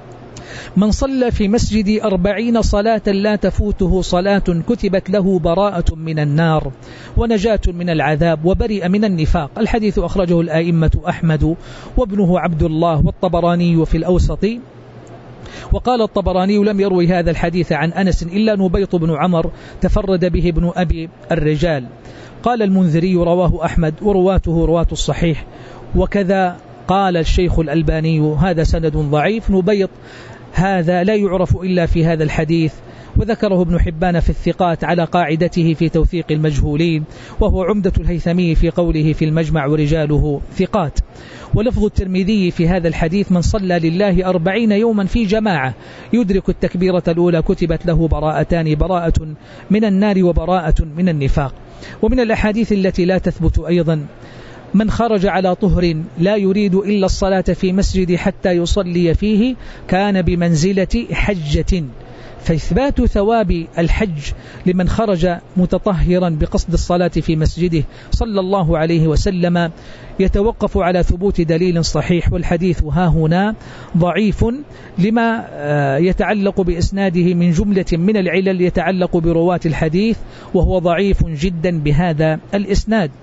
A: من صلى في مسجد 40 صلاة لا تفوته صلاة كتبت له براءة من النار ونجاة من العذاب وبرئ من النفاق. الحديث أخرجه الآئمة أحمد وابنه عبد الله والطبراني في الأوسط. وقال الطبراني لم يروي هذا الحديث عن أنس إلا نبيط بن عمر تفرد به ابن أبي الرجال. قال المنذري رواه أحمد ورواته رواة الصحيح، وكذا قال الشيخ الألباني هذا سند ضعيف. نبيط هذا لا يعرف إلا في هذا الحديث، وذكره ابن حبان في الثقات على قاعدته في توثيق المجهولين، وهو عمدة الهيثمي في قوله في المجمع ورجاله ثقات. ولفظ الترمذي في هذا الحديث من صلى لله 40 يوما في جماعة يدرك التكبيرة الأولى كتبت له براءتان، براءة من النار وبراءة من النفاق. ومن الأحاديث التي لا تثبت أيضا من خرج على طهر لا يريد إلا الصلاة في مسجد حتى يصلي فيه كان بمنزلة حجة، فإثبات ثواب الحج لمن خرج متطهرا بقصد الصلاة في مسجده صلى الله عليه وسلم يتوقف على ثبوت دليل صحيح، والحديث ها هنا ضعيف لما يتعلق بإسناده من جملة من العلل يتعلق برواة الحديث، وهو ضعيف جدا بهذا الإسناد.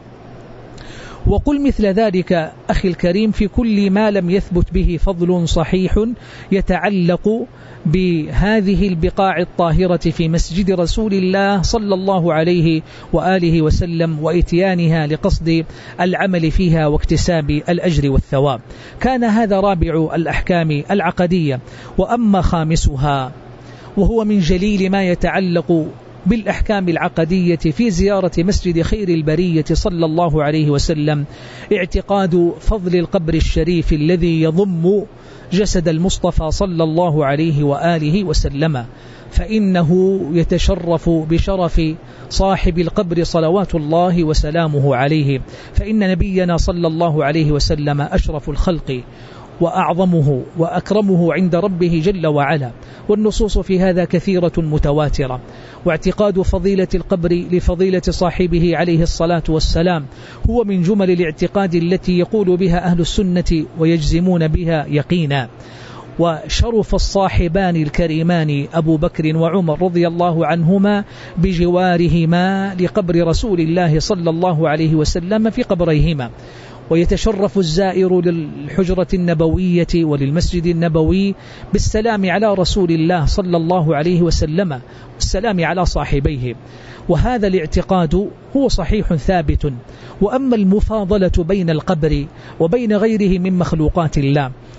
A: وقل مثل ذلك أخي الكريم في كل ما لم يثبت به فضل صحيح يتعلق بهذه البقاع الطاهرة في مسجد رسول الله صلى الله عليه وآله وسلم وإتيانها لقصد العمل فيها واكتساب الأجر والثواب. كان هذا رابع الأحكام العقدية. وأما خامسها وهو من جليل ما يتعلق بالأحكام العقدية في زيارة مسجد خير البرية صلى الله عليه وسلم اعتقاد فضل القبر الشريف الذي يضم جسد المصطفى صلى الله عليه وآله وسلم، فإنه يتشرف بشرف صاحب القبر صلوات الله وسلامه عليه، فإن نبينا صلى الله عليه وسلم أشرف الخلق وأعظمه وأكرمه عند ربه جل وعلا، والنصوص في هذا كثيرة متواترة. واعتقاد فضيلة القبر لفضيلة صاحبه عليه الصلاة والسلام هو من جمل الاعتقاد التي يقول بها أهل السنة ويجزمون بها يقينا. وشرف الصاحبان الكريمان أبو بكر وعمر رضي الله عنهما بجوارهما لقبر رسول الله صلى الله عليه وسلم في قبريهما، ويتشرف الزائر للحجرة النبوية وللمسجد النبوي بالسلام على رسول الله صلى الله عليه وسلم والسلام على صاحبيه، وهذا الاعتقاد هو صحيح ثابت. وأما المفاضلة بين القبر وبين غيره من مخلوقات الله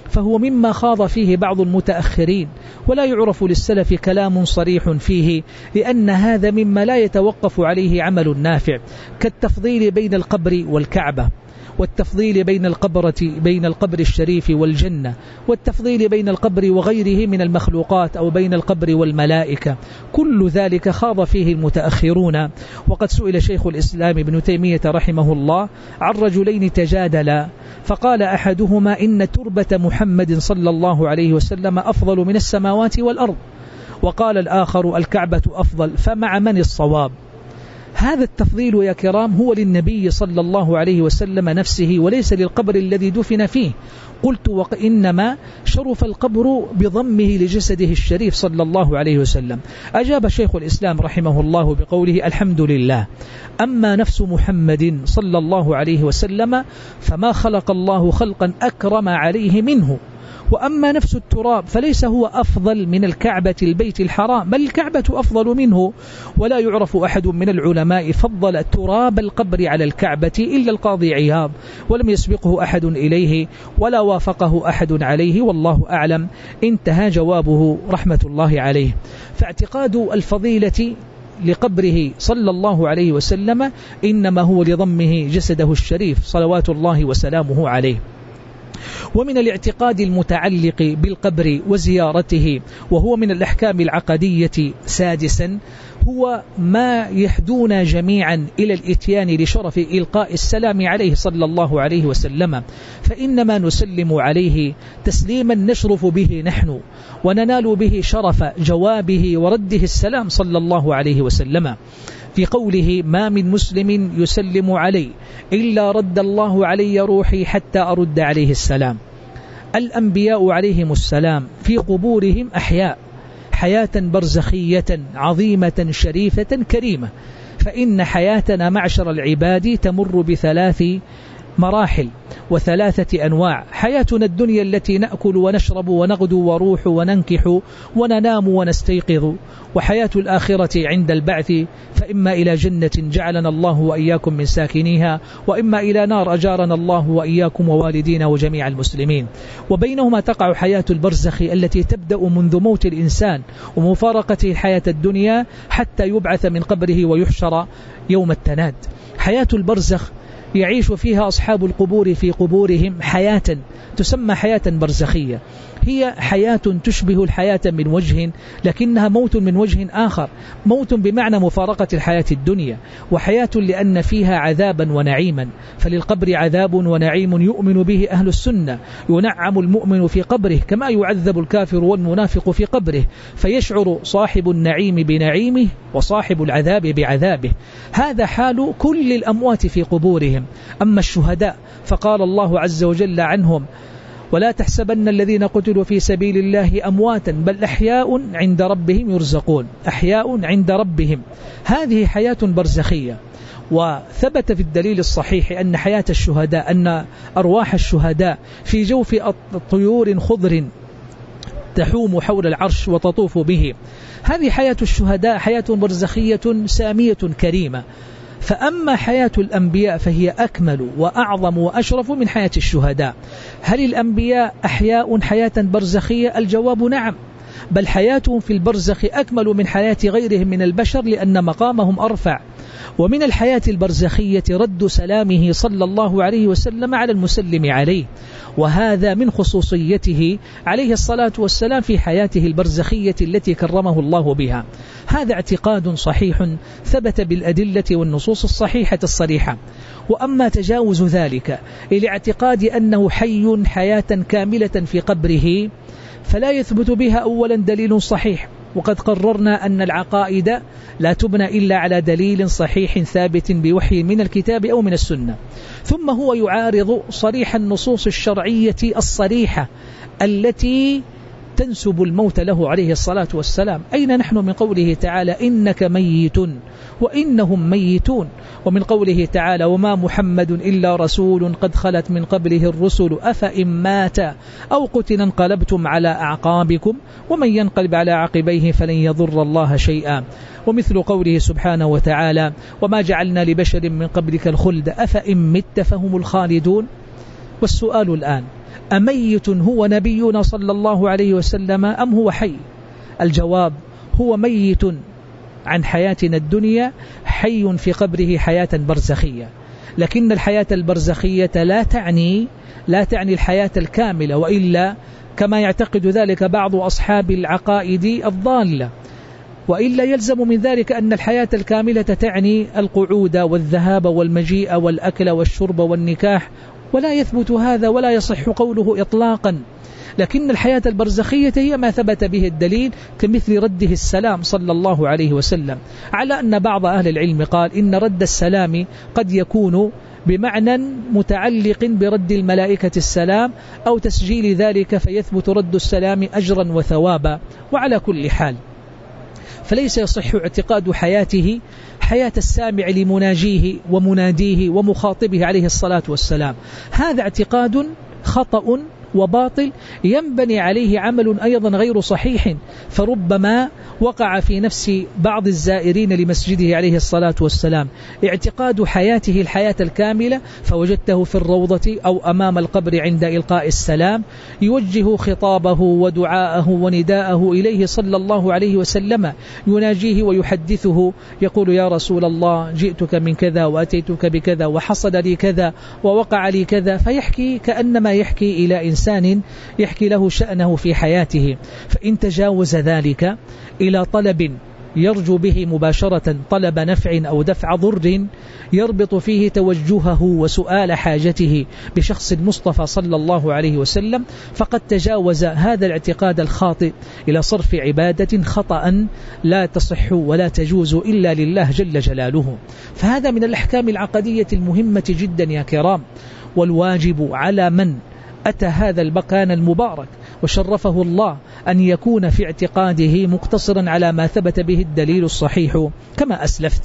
A: فهو مما خاض فيه بعض المتأخرين، ولا يعرف للسلف كلام صريح فيه، لأن هذا مما لا يتوقف عليه عمل نافع، كالتفضيل بين القبر والكعبة، والتفضيل بين القبر الشريف والجنة، والتفضيل بين القبر وغيره من المخلوقات أو بين القبر والملائكة. كل ذلك خاض فيه المتأخرون. وقد سئل شيخ الإسلام ابن تيمية رحمه الله عن رجلين تجادلا، فقال أحدهما إن تربة محمد صلى الله عليه وسلم أفضل من السماوات والأرض، وقال الآخر الكعبة أفضل، فمع من الصواب؟ هذا التفضيل يا كرام هو للنبي صلى الله عليه وسلم نفسه، وليس للقبر الذي دفن فيه. قلت وإنما شرف القبر بضمه لجسده الشريف صلى الله عليه وسلم. أجاب شيخ الإسلام رحمه الله بقوله الحمد لله، أما نفس محمد صلى الله عليه وسلم فما خلق الله خلقا أكرم عليه منه، وأما نفس التراب فليس هو أفضل من الكعبة البيت الحرام، بل الكعبة أفضل منه. ولا يعرف أحد من العلماء فضل تراب القبر على الكعبة إلا القاضي عياض، ولم يسبقه أحد إليه ولا وافقه أحد عليه، والله أعلم. انتهى جوابه رحمة الله عليه. فاعتقاد الفضيلة لقبره صلى الله عليه وسلم إنما هو لضمه جسده الشريف صلوات الله وسلامه عليه. ومن الاعتقاد المتعلق بالقبر وزيارته، وهو من الأحكام العقدية سادسا، هو ما يهدون جميعا إلى الإتيان لشرف إلقاء السلام عليه صلى الله عليه وسلم، فإنما نسلم عليه تسليما نشرف به نحن، وننال به شرف جوابه ورده السلام صلى الله عليه وسلم، في قوله ما من مسلم يسلم علي إلا رد الله علي روحي حتى أرد عليه السلام. الأنبياء عليهم السلام في قبورهم أحياء حياة برزخية عظيمة شريفة كريمة، فإن حياتنا معشر العباد تمر بثلاث مراحل وثلاثة أنواع: حياتنا الدنيا التي نأكل ونشرب ونغدو وروح وننكح وننام ونستيقظ، وحياة الآخرة عند البعث، فإما إلى جنة جعلنا الله وإياكم من ساكنيها، وإما إلى نار أجارنا الله وإياكم ووالدينا وجميع المسلمين. وبينهما تقع حياة البرزخ التي تبدأ منذ موت الإنسان ومفارقته الحياة الدنيا حتى يبعث من قبره ويحشر يوم التناد. حياة البرزخ يعيش فيها أصحاب القبور في قبورهم حياة تسمى حياة برزخية، هي حياة تشبه الحياة من وجه، لكنها موت من وجه آخر، موت بمعنى مفارقة الحياة الدنيا، وحياة لأن فيها عذابا ونعيما. فللقبر عذاب ونعيم يؤمن به أهل السنة، ينعم المؤمن في قبره كما يعذب الكافر والمنافق في قبره، فيشعر صاحب النعيم بنعيمه وصاحب العذاب بعذابه. هذا حال كل الأموات في قبورهم. أما الشهداء فقال الله عز وجل عنهم ولا تحسبن الذين قتلوا في سبيل الله أمواتا بل أحياء عند ربهم يرزقون، أحياء عند ربهم. هذه حياة برزخية. وثبت في الدليل الصحيح أن حياة الشهداء، أن أرواح الشهداء في جوف طيور خضر تحوم حول العرش وتطوف به. هذه حياة الشهداء حياة برزخية سامية كريمة. فأما حياة الأنبياء فهي أكمل وأعظم وأشرف من حياة الشهداء. هل الأنبياء أحياء حياة برزخية؟ الجواب نعم، بل حياتهم في البرزخ أكمل من حياة غيرهم من البشر لأن مقامهم أرفع. ومن الحياة البرزخية رد سلامه صلى الله عليه وسلم على المسلم عليه، وهذا من خصوصيته عليه الصلاة والسلام في حياته البرزخية التي كرمه الله بها. هذا اعتقاد صحيح ثبت بالأدلة والنصوص الصحيحة الصريحة. وأما تجاوز ذلك إلى اعتقاد أنه حي حياة كاملة في قبره فلا يثبت بها أولا دليل صحيح، وقد قررنا أن العقائد لا تبنى إلا على دليل صحيح ثابت بوحي من الكتاب أو من السنة. ثم هو يعارض صريح النصوص الشرعية الصريحة التي تنسب الموت له عليه الصلاة والسلام. أين نحن من قوله تعالى إنك ميت وإنهم ميتون، ومن قوله تعالى وما محمد إلا رسول قد خلت من قبله الرسل أفإن مات أو قتل انقلبتم على أعقابكم ومن ينقلب على عقبيه فلن يضر الله شيئا. ومثل قوله سبحانه وتعالى وما جعلنا لبشر من قبلك الخلد أفإن مت فهم الخالدون. والسؤال الآن أميت هو نبينا صلى الله عليه وسلم أم هو حي؟ الجواب: هو ميت عن حياتنا الدنيا، حي في قبره حياة برزخية. لكن الحياة البرزخية لا تعني الحياة الكاملة، وإلا كما يعتقد ذلك بعض أصحاب العقائد الضالة، وإلا يلزم من ذلك أن الحياة الكاملة تعني القعود والذهاب والمجيء والأكل والشرب والنكاح، ولا يثبت هذا ولا يصح قوله إطلاقا. لكن الحياة البرزخية هي ما ثبت به الدليل، كمثل رده السلام صلى الله عليه وسلم، على أن بعض أهل العلم قال إن رد السلام قد يكون بمعنى متعلق برد الملائكة السلام أو تسجيل ذلك، فيثبت رد السلام أجرا وثوابا. وعلى كل حال فليس يصح اعتقاد حياته حياة السامع لمناجيه ومناديه ومخاطبه عليه الصلاة والسلام. هذا اعتقاد خطأ وباطل ينبني عليه عمل أيضا غير صحيح، فربما وقع في نفس بعض الزائرين لمسجده عليه الصلاة والسلام اعتقاد حياته الحياة الكاملة، فوجدته في الروضة أو أمام القبر عند إلقاء السلام يوجه خطابه ودعاءه ونداءه إليه صلى الله عليه وسلم، يناجيه ويحدثه، يقول: يا رسول الله جئتك من كذا وأتيتك بكذا وحصل لي كذا ووقع لي كذا، فيحكي كأنما يحكي إلى إنسان يحكي له شأنه في حياته. فإن تجاوز ذلك إلى طلب يرجو به مباشرة طلب نفع أو دفع ضر يربط فيه توجهه وسؤال حاجته بشخص المصطفى صلى الله عليه وسلم، فقد تجاوز هذا الاعتقاد الخاطئ إلى صرف عبادة خطأ لا تصح ولا تجوز إلا لله جل جلاله. فهذا من الأحكام العقدية المهمة جدا يا كرام، والواجب على من أتى هذا المكان المبارك وشرفه الله أن يكون في اعتقاده مقتصرا على ما ثبت به الدليل الصحيح كما أسلفت.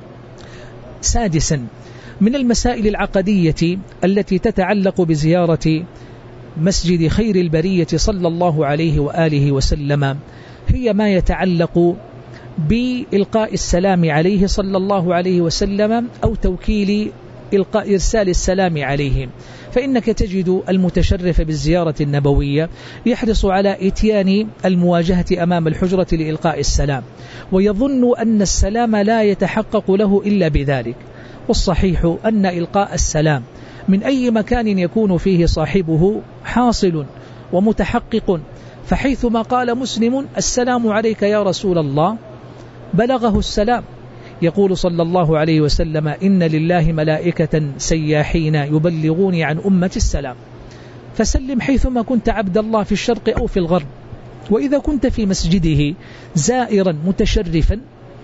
A: سادسا، من المسائل العقدية التي تتعلق بزيارة مسجد خير البرية صلى الله عليه وآله وسلم هي ما يتعلق بإلقاء السلام عليه صلى الله عليه وسلم أو توكيل إرسال السلام عليه. فإنك تجد المتشرف بالزيارة النبوية يحرص على إتيان المواجهة أمام الحجرة لإلقاء السلام، ويظن أن السلام لا يتحقق له إلا بذلك. والصحيح أن إلقاء السلام من أي مكان يكون فيه صاحبه حاصل ومتحقق، فحيثما قال مسلم: السلام عليك يا رسول الله، بلغه السلام. يقول صلى الله عليه وسلم: إن لله ملائكة سياحين يبلغوني عن أمة السلام. فسلم حيثما كنت عبد الله في الشرق أو في الغرب. وإذا كنت في مسجده زائرا متشرفا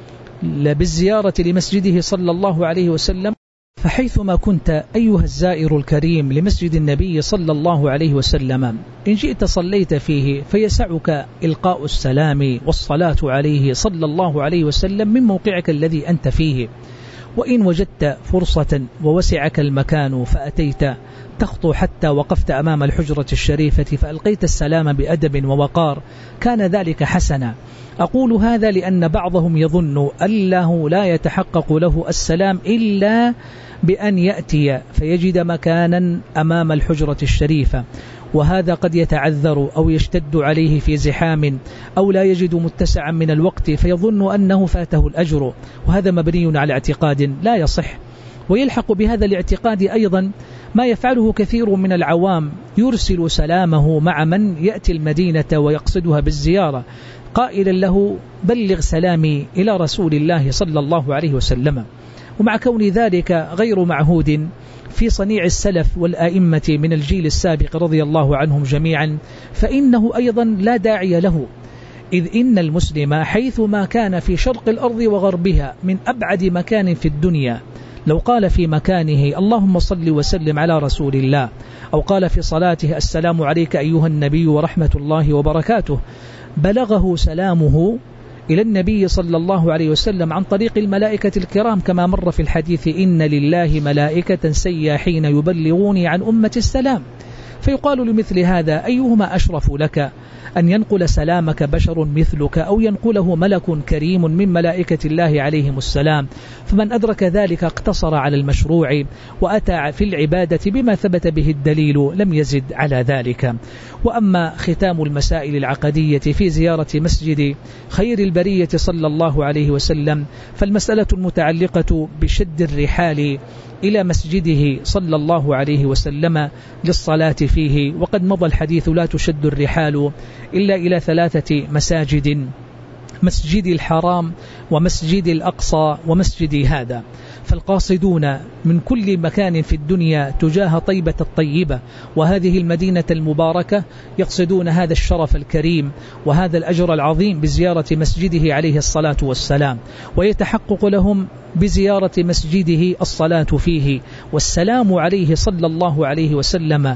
A: بالزيارة لمسجده صلى الله عليه وسلم، فحيثما كنت أيها الزائر الكريم لمسجد النبي صلى الله عليه وسلم إن جئت صليت فيه فيسعك إلقاء السلام والصلاة عليه صلى الله عليه وسلم من موقعك الذي أنت فيه. وإن وجدت فرصة ووسعك المكان فأتيت تخطو حتى وقفت أمام الحجرة الشريفة فألقيت السلام بأدب ووقار، كان ذلك حسنا. أقول هذا لأن بعضهم يظن أنه لا يتحقق له السلام إلا بأن يأتي فيجد مكانا أمام الحجرة الشريفة، وهذا قد يتعذر أو يشتد عليه في زحام أو لا يجد متسعا من الوقت فيظن أنه فاته الأجر، وهذا مبني على اعتقاد لا يصح. ويلحق بهذا الاعتقاد أيضا ما يفعله كثير من العوام، يرسل سلامه مع من يأتي المدينة ويقصدها بالزيارة قائلا له: بلغ سلامي إلى رسول الله صلى الله عليه وسلم. ومع كون ذلك غير معهود في صنيع السلف والآئمة من الجيل السابق رضي الله عنهم جميعا، فإنه أيضا لا داعي له، إذ إن المسلم حيثما كان في شرق الأرض وغربها من أبعد مكان في الدنيا، لو قال في مكانه اللهم صل وسلم على رسول الله، أو قال في صلاته السلام عليك أيها النبي ورحمة الله وبركاته، بلغه سلامه إلى النبي صلى الله عليه وسلم عن طريق الملائكة الكرام، كما مر في الحديث: إن لله ملائكة سياحين يبلغوني عن أمة السلام. فيقال لمثل هذا: أيهما أشرف لك، أن ينقل سلامك بشر مثلك أو ينقله ملك كريم من ملائكة الله عليهم السلام؟ فمن أدرك ذلك اقتصر على المشروع وأتى في العبادة بما ثبت به الدليل، لم يزد على ذلك. وأما ختام المسائل العقدية في زيارة مسجد خير البرية صلى الله عليه وسلم، فالمسألة المتعلقة بشد الرحال إلى مسجده صلى الله عليه وسلم للصلاة فيه، وقد مضى الحديث: لا تشد الرحال إلا إلى 3 مساجد: مسجد الحرام ومسجد الأقصى ومسجد هذا. فالقاصدون من كل مكان في الدنيا تجاه طيبة الطيبة وهذه المدينة المباركة يقصدون هذا الشرف الكريم وهذا الأجر العظيم بزيارة مسجده عليه الصلاة والسلام، ويتحقق لهم بزيارة مسجده الصلاة فيه والسلام عليه صلى الله عليه وسلم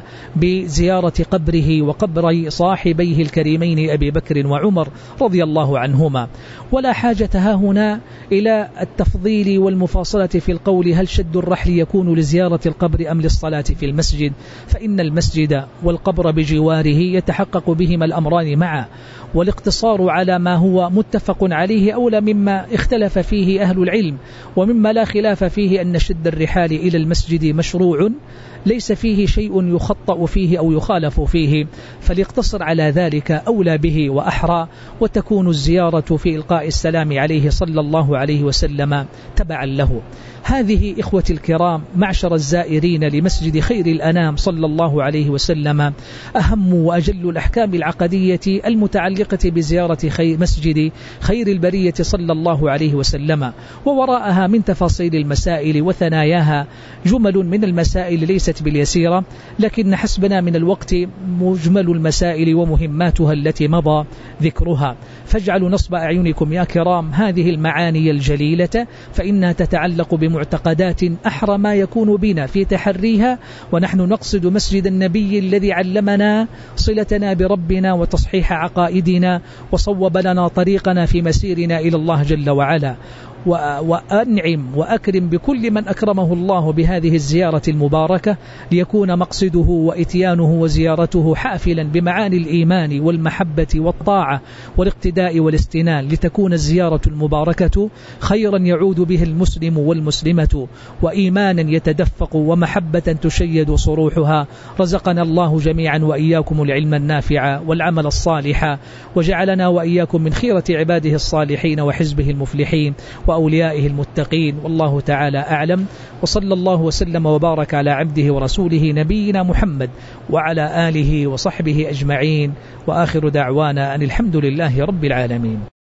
A: بزيارة قبره وقبر صاحبيه الكريمين أبي بكر وعمر رضي الله عنهما. ولا حاجة هنا إلى التفضيل والمفاصلة في القول هل شد الرحل يكون لزيارة القبر أم للصلاة في المسجد، فإن المسجد والقبر بجواره يتحقق بهما الأمران معا، والاقتصار على ما هو متفق عليه أولى مما اختلف فيه أهل العلم. ومما لا خلاف فيه أن شد الرحال إلى المسجد مشروع ليس فيه شيء يخطأ فيه أو يخالف فيه، فليقتصر على ذلك أولى به وأحرى، وتكون الزيارة في إلقاء السلام عليه صلى الله عليه وسلم تبعا له. هذه إخوة الكرام معشر الزائرين لمسجد خير الأنام صلى الله عليه وسلم أهم وأجل الأحكام العقدية المتعلقة بزيارة مسجد خير البرية صلى الله عليه وسلم، ووراءها من تفاصيل المسائل وثناياها جمل من المسائل ليست باليسيرة، لكن حسبنا من الوقت مجمل المسائل ومهماتها التي مضى ذكرها. فاجعلوا نصب أعينكم يا كرام هذه المعاني الجليلة، فإنها تتعلق بمعتقدات أحرى ما يكون بنا في تحريها، ونحن نقصد مسجد النبي الذي علمنا صلتنا بربنا وتصحيح عقائدنا وصوب لنا طريقنا في مسيرنا إلى الله جل وعلا. وأنعم وأكرم بكل من أكرمه الله بهذه الزيارة المباركة، ليكون مقصده وإتيانه وزيارته حافلا بمعاني الإيمان والمحبة والطاعة والاقتداء والاستنان، لتكون الزيارة المباركة خيرا يعود به المسلم والمسلمة، وإيمانا يتدفق ومحبة تشيد صروحها. رزقنا الله جميعا وإياكم العلم النافع والعمل الصالح، وجعلنا وإياكم من خيرة عباده الصالحين وحزبه المفلحين وأوليائه المتقين. والله تعالى أعلم، وصلى الله وسلم وبارك على عبده ورسوله نبينا محمد وعلى آله وصحبه أجمعين، وآخر دعوانا أن الحمد لله رب العالمين.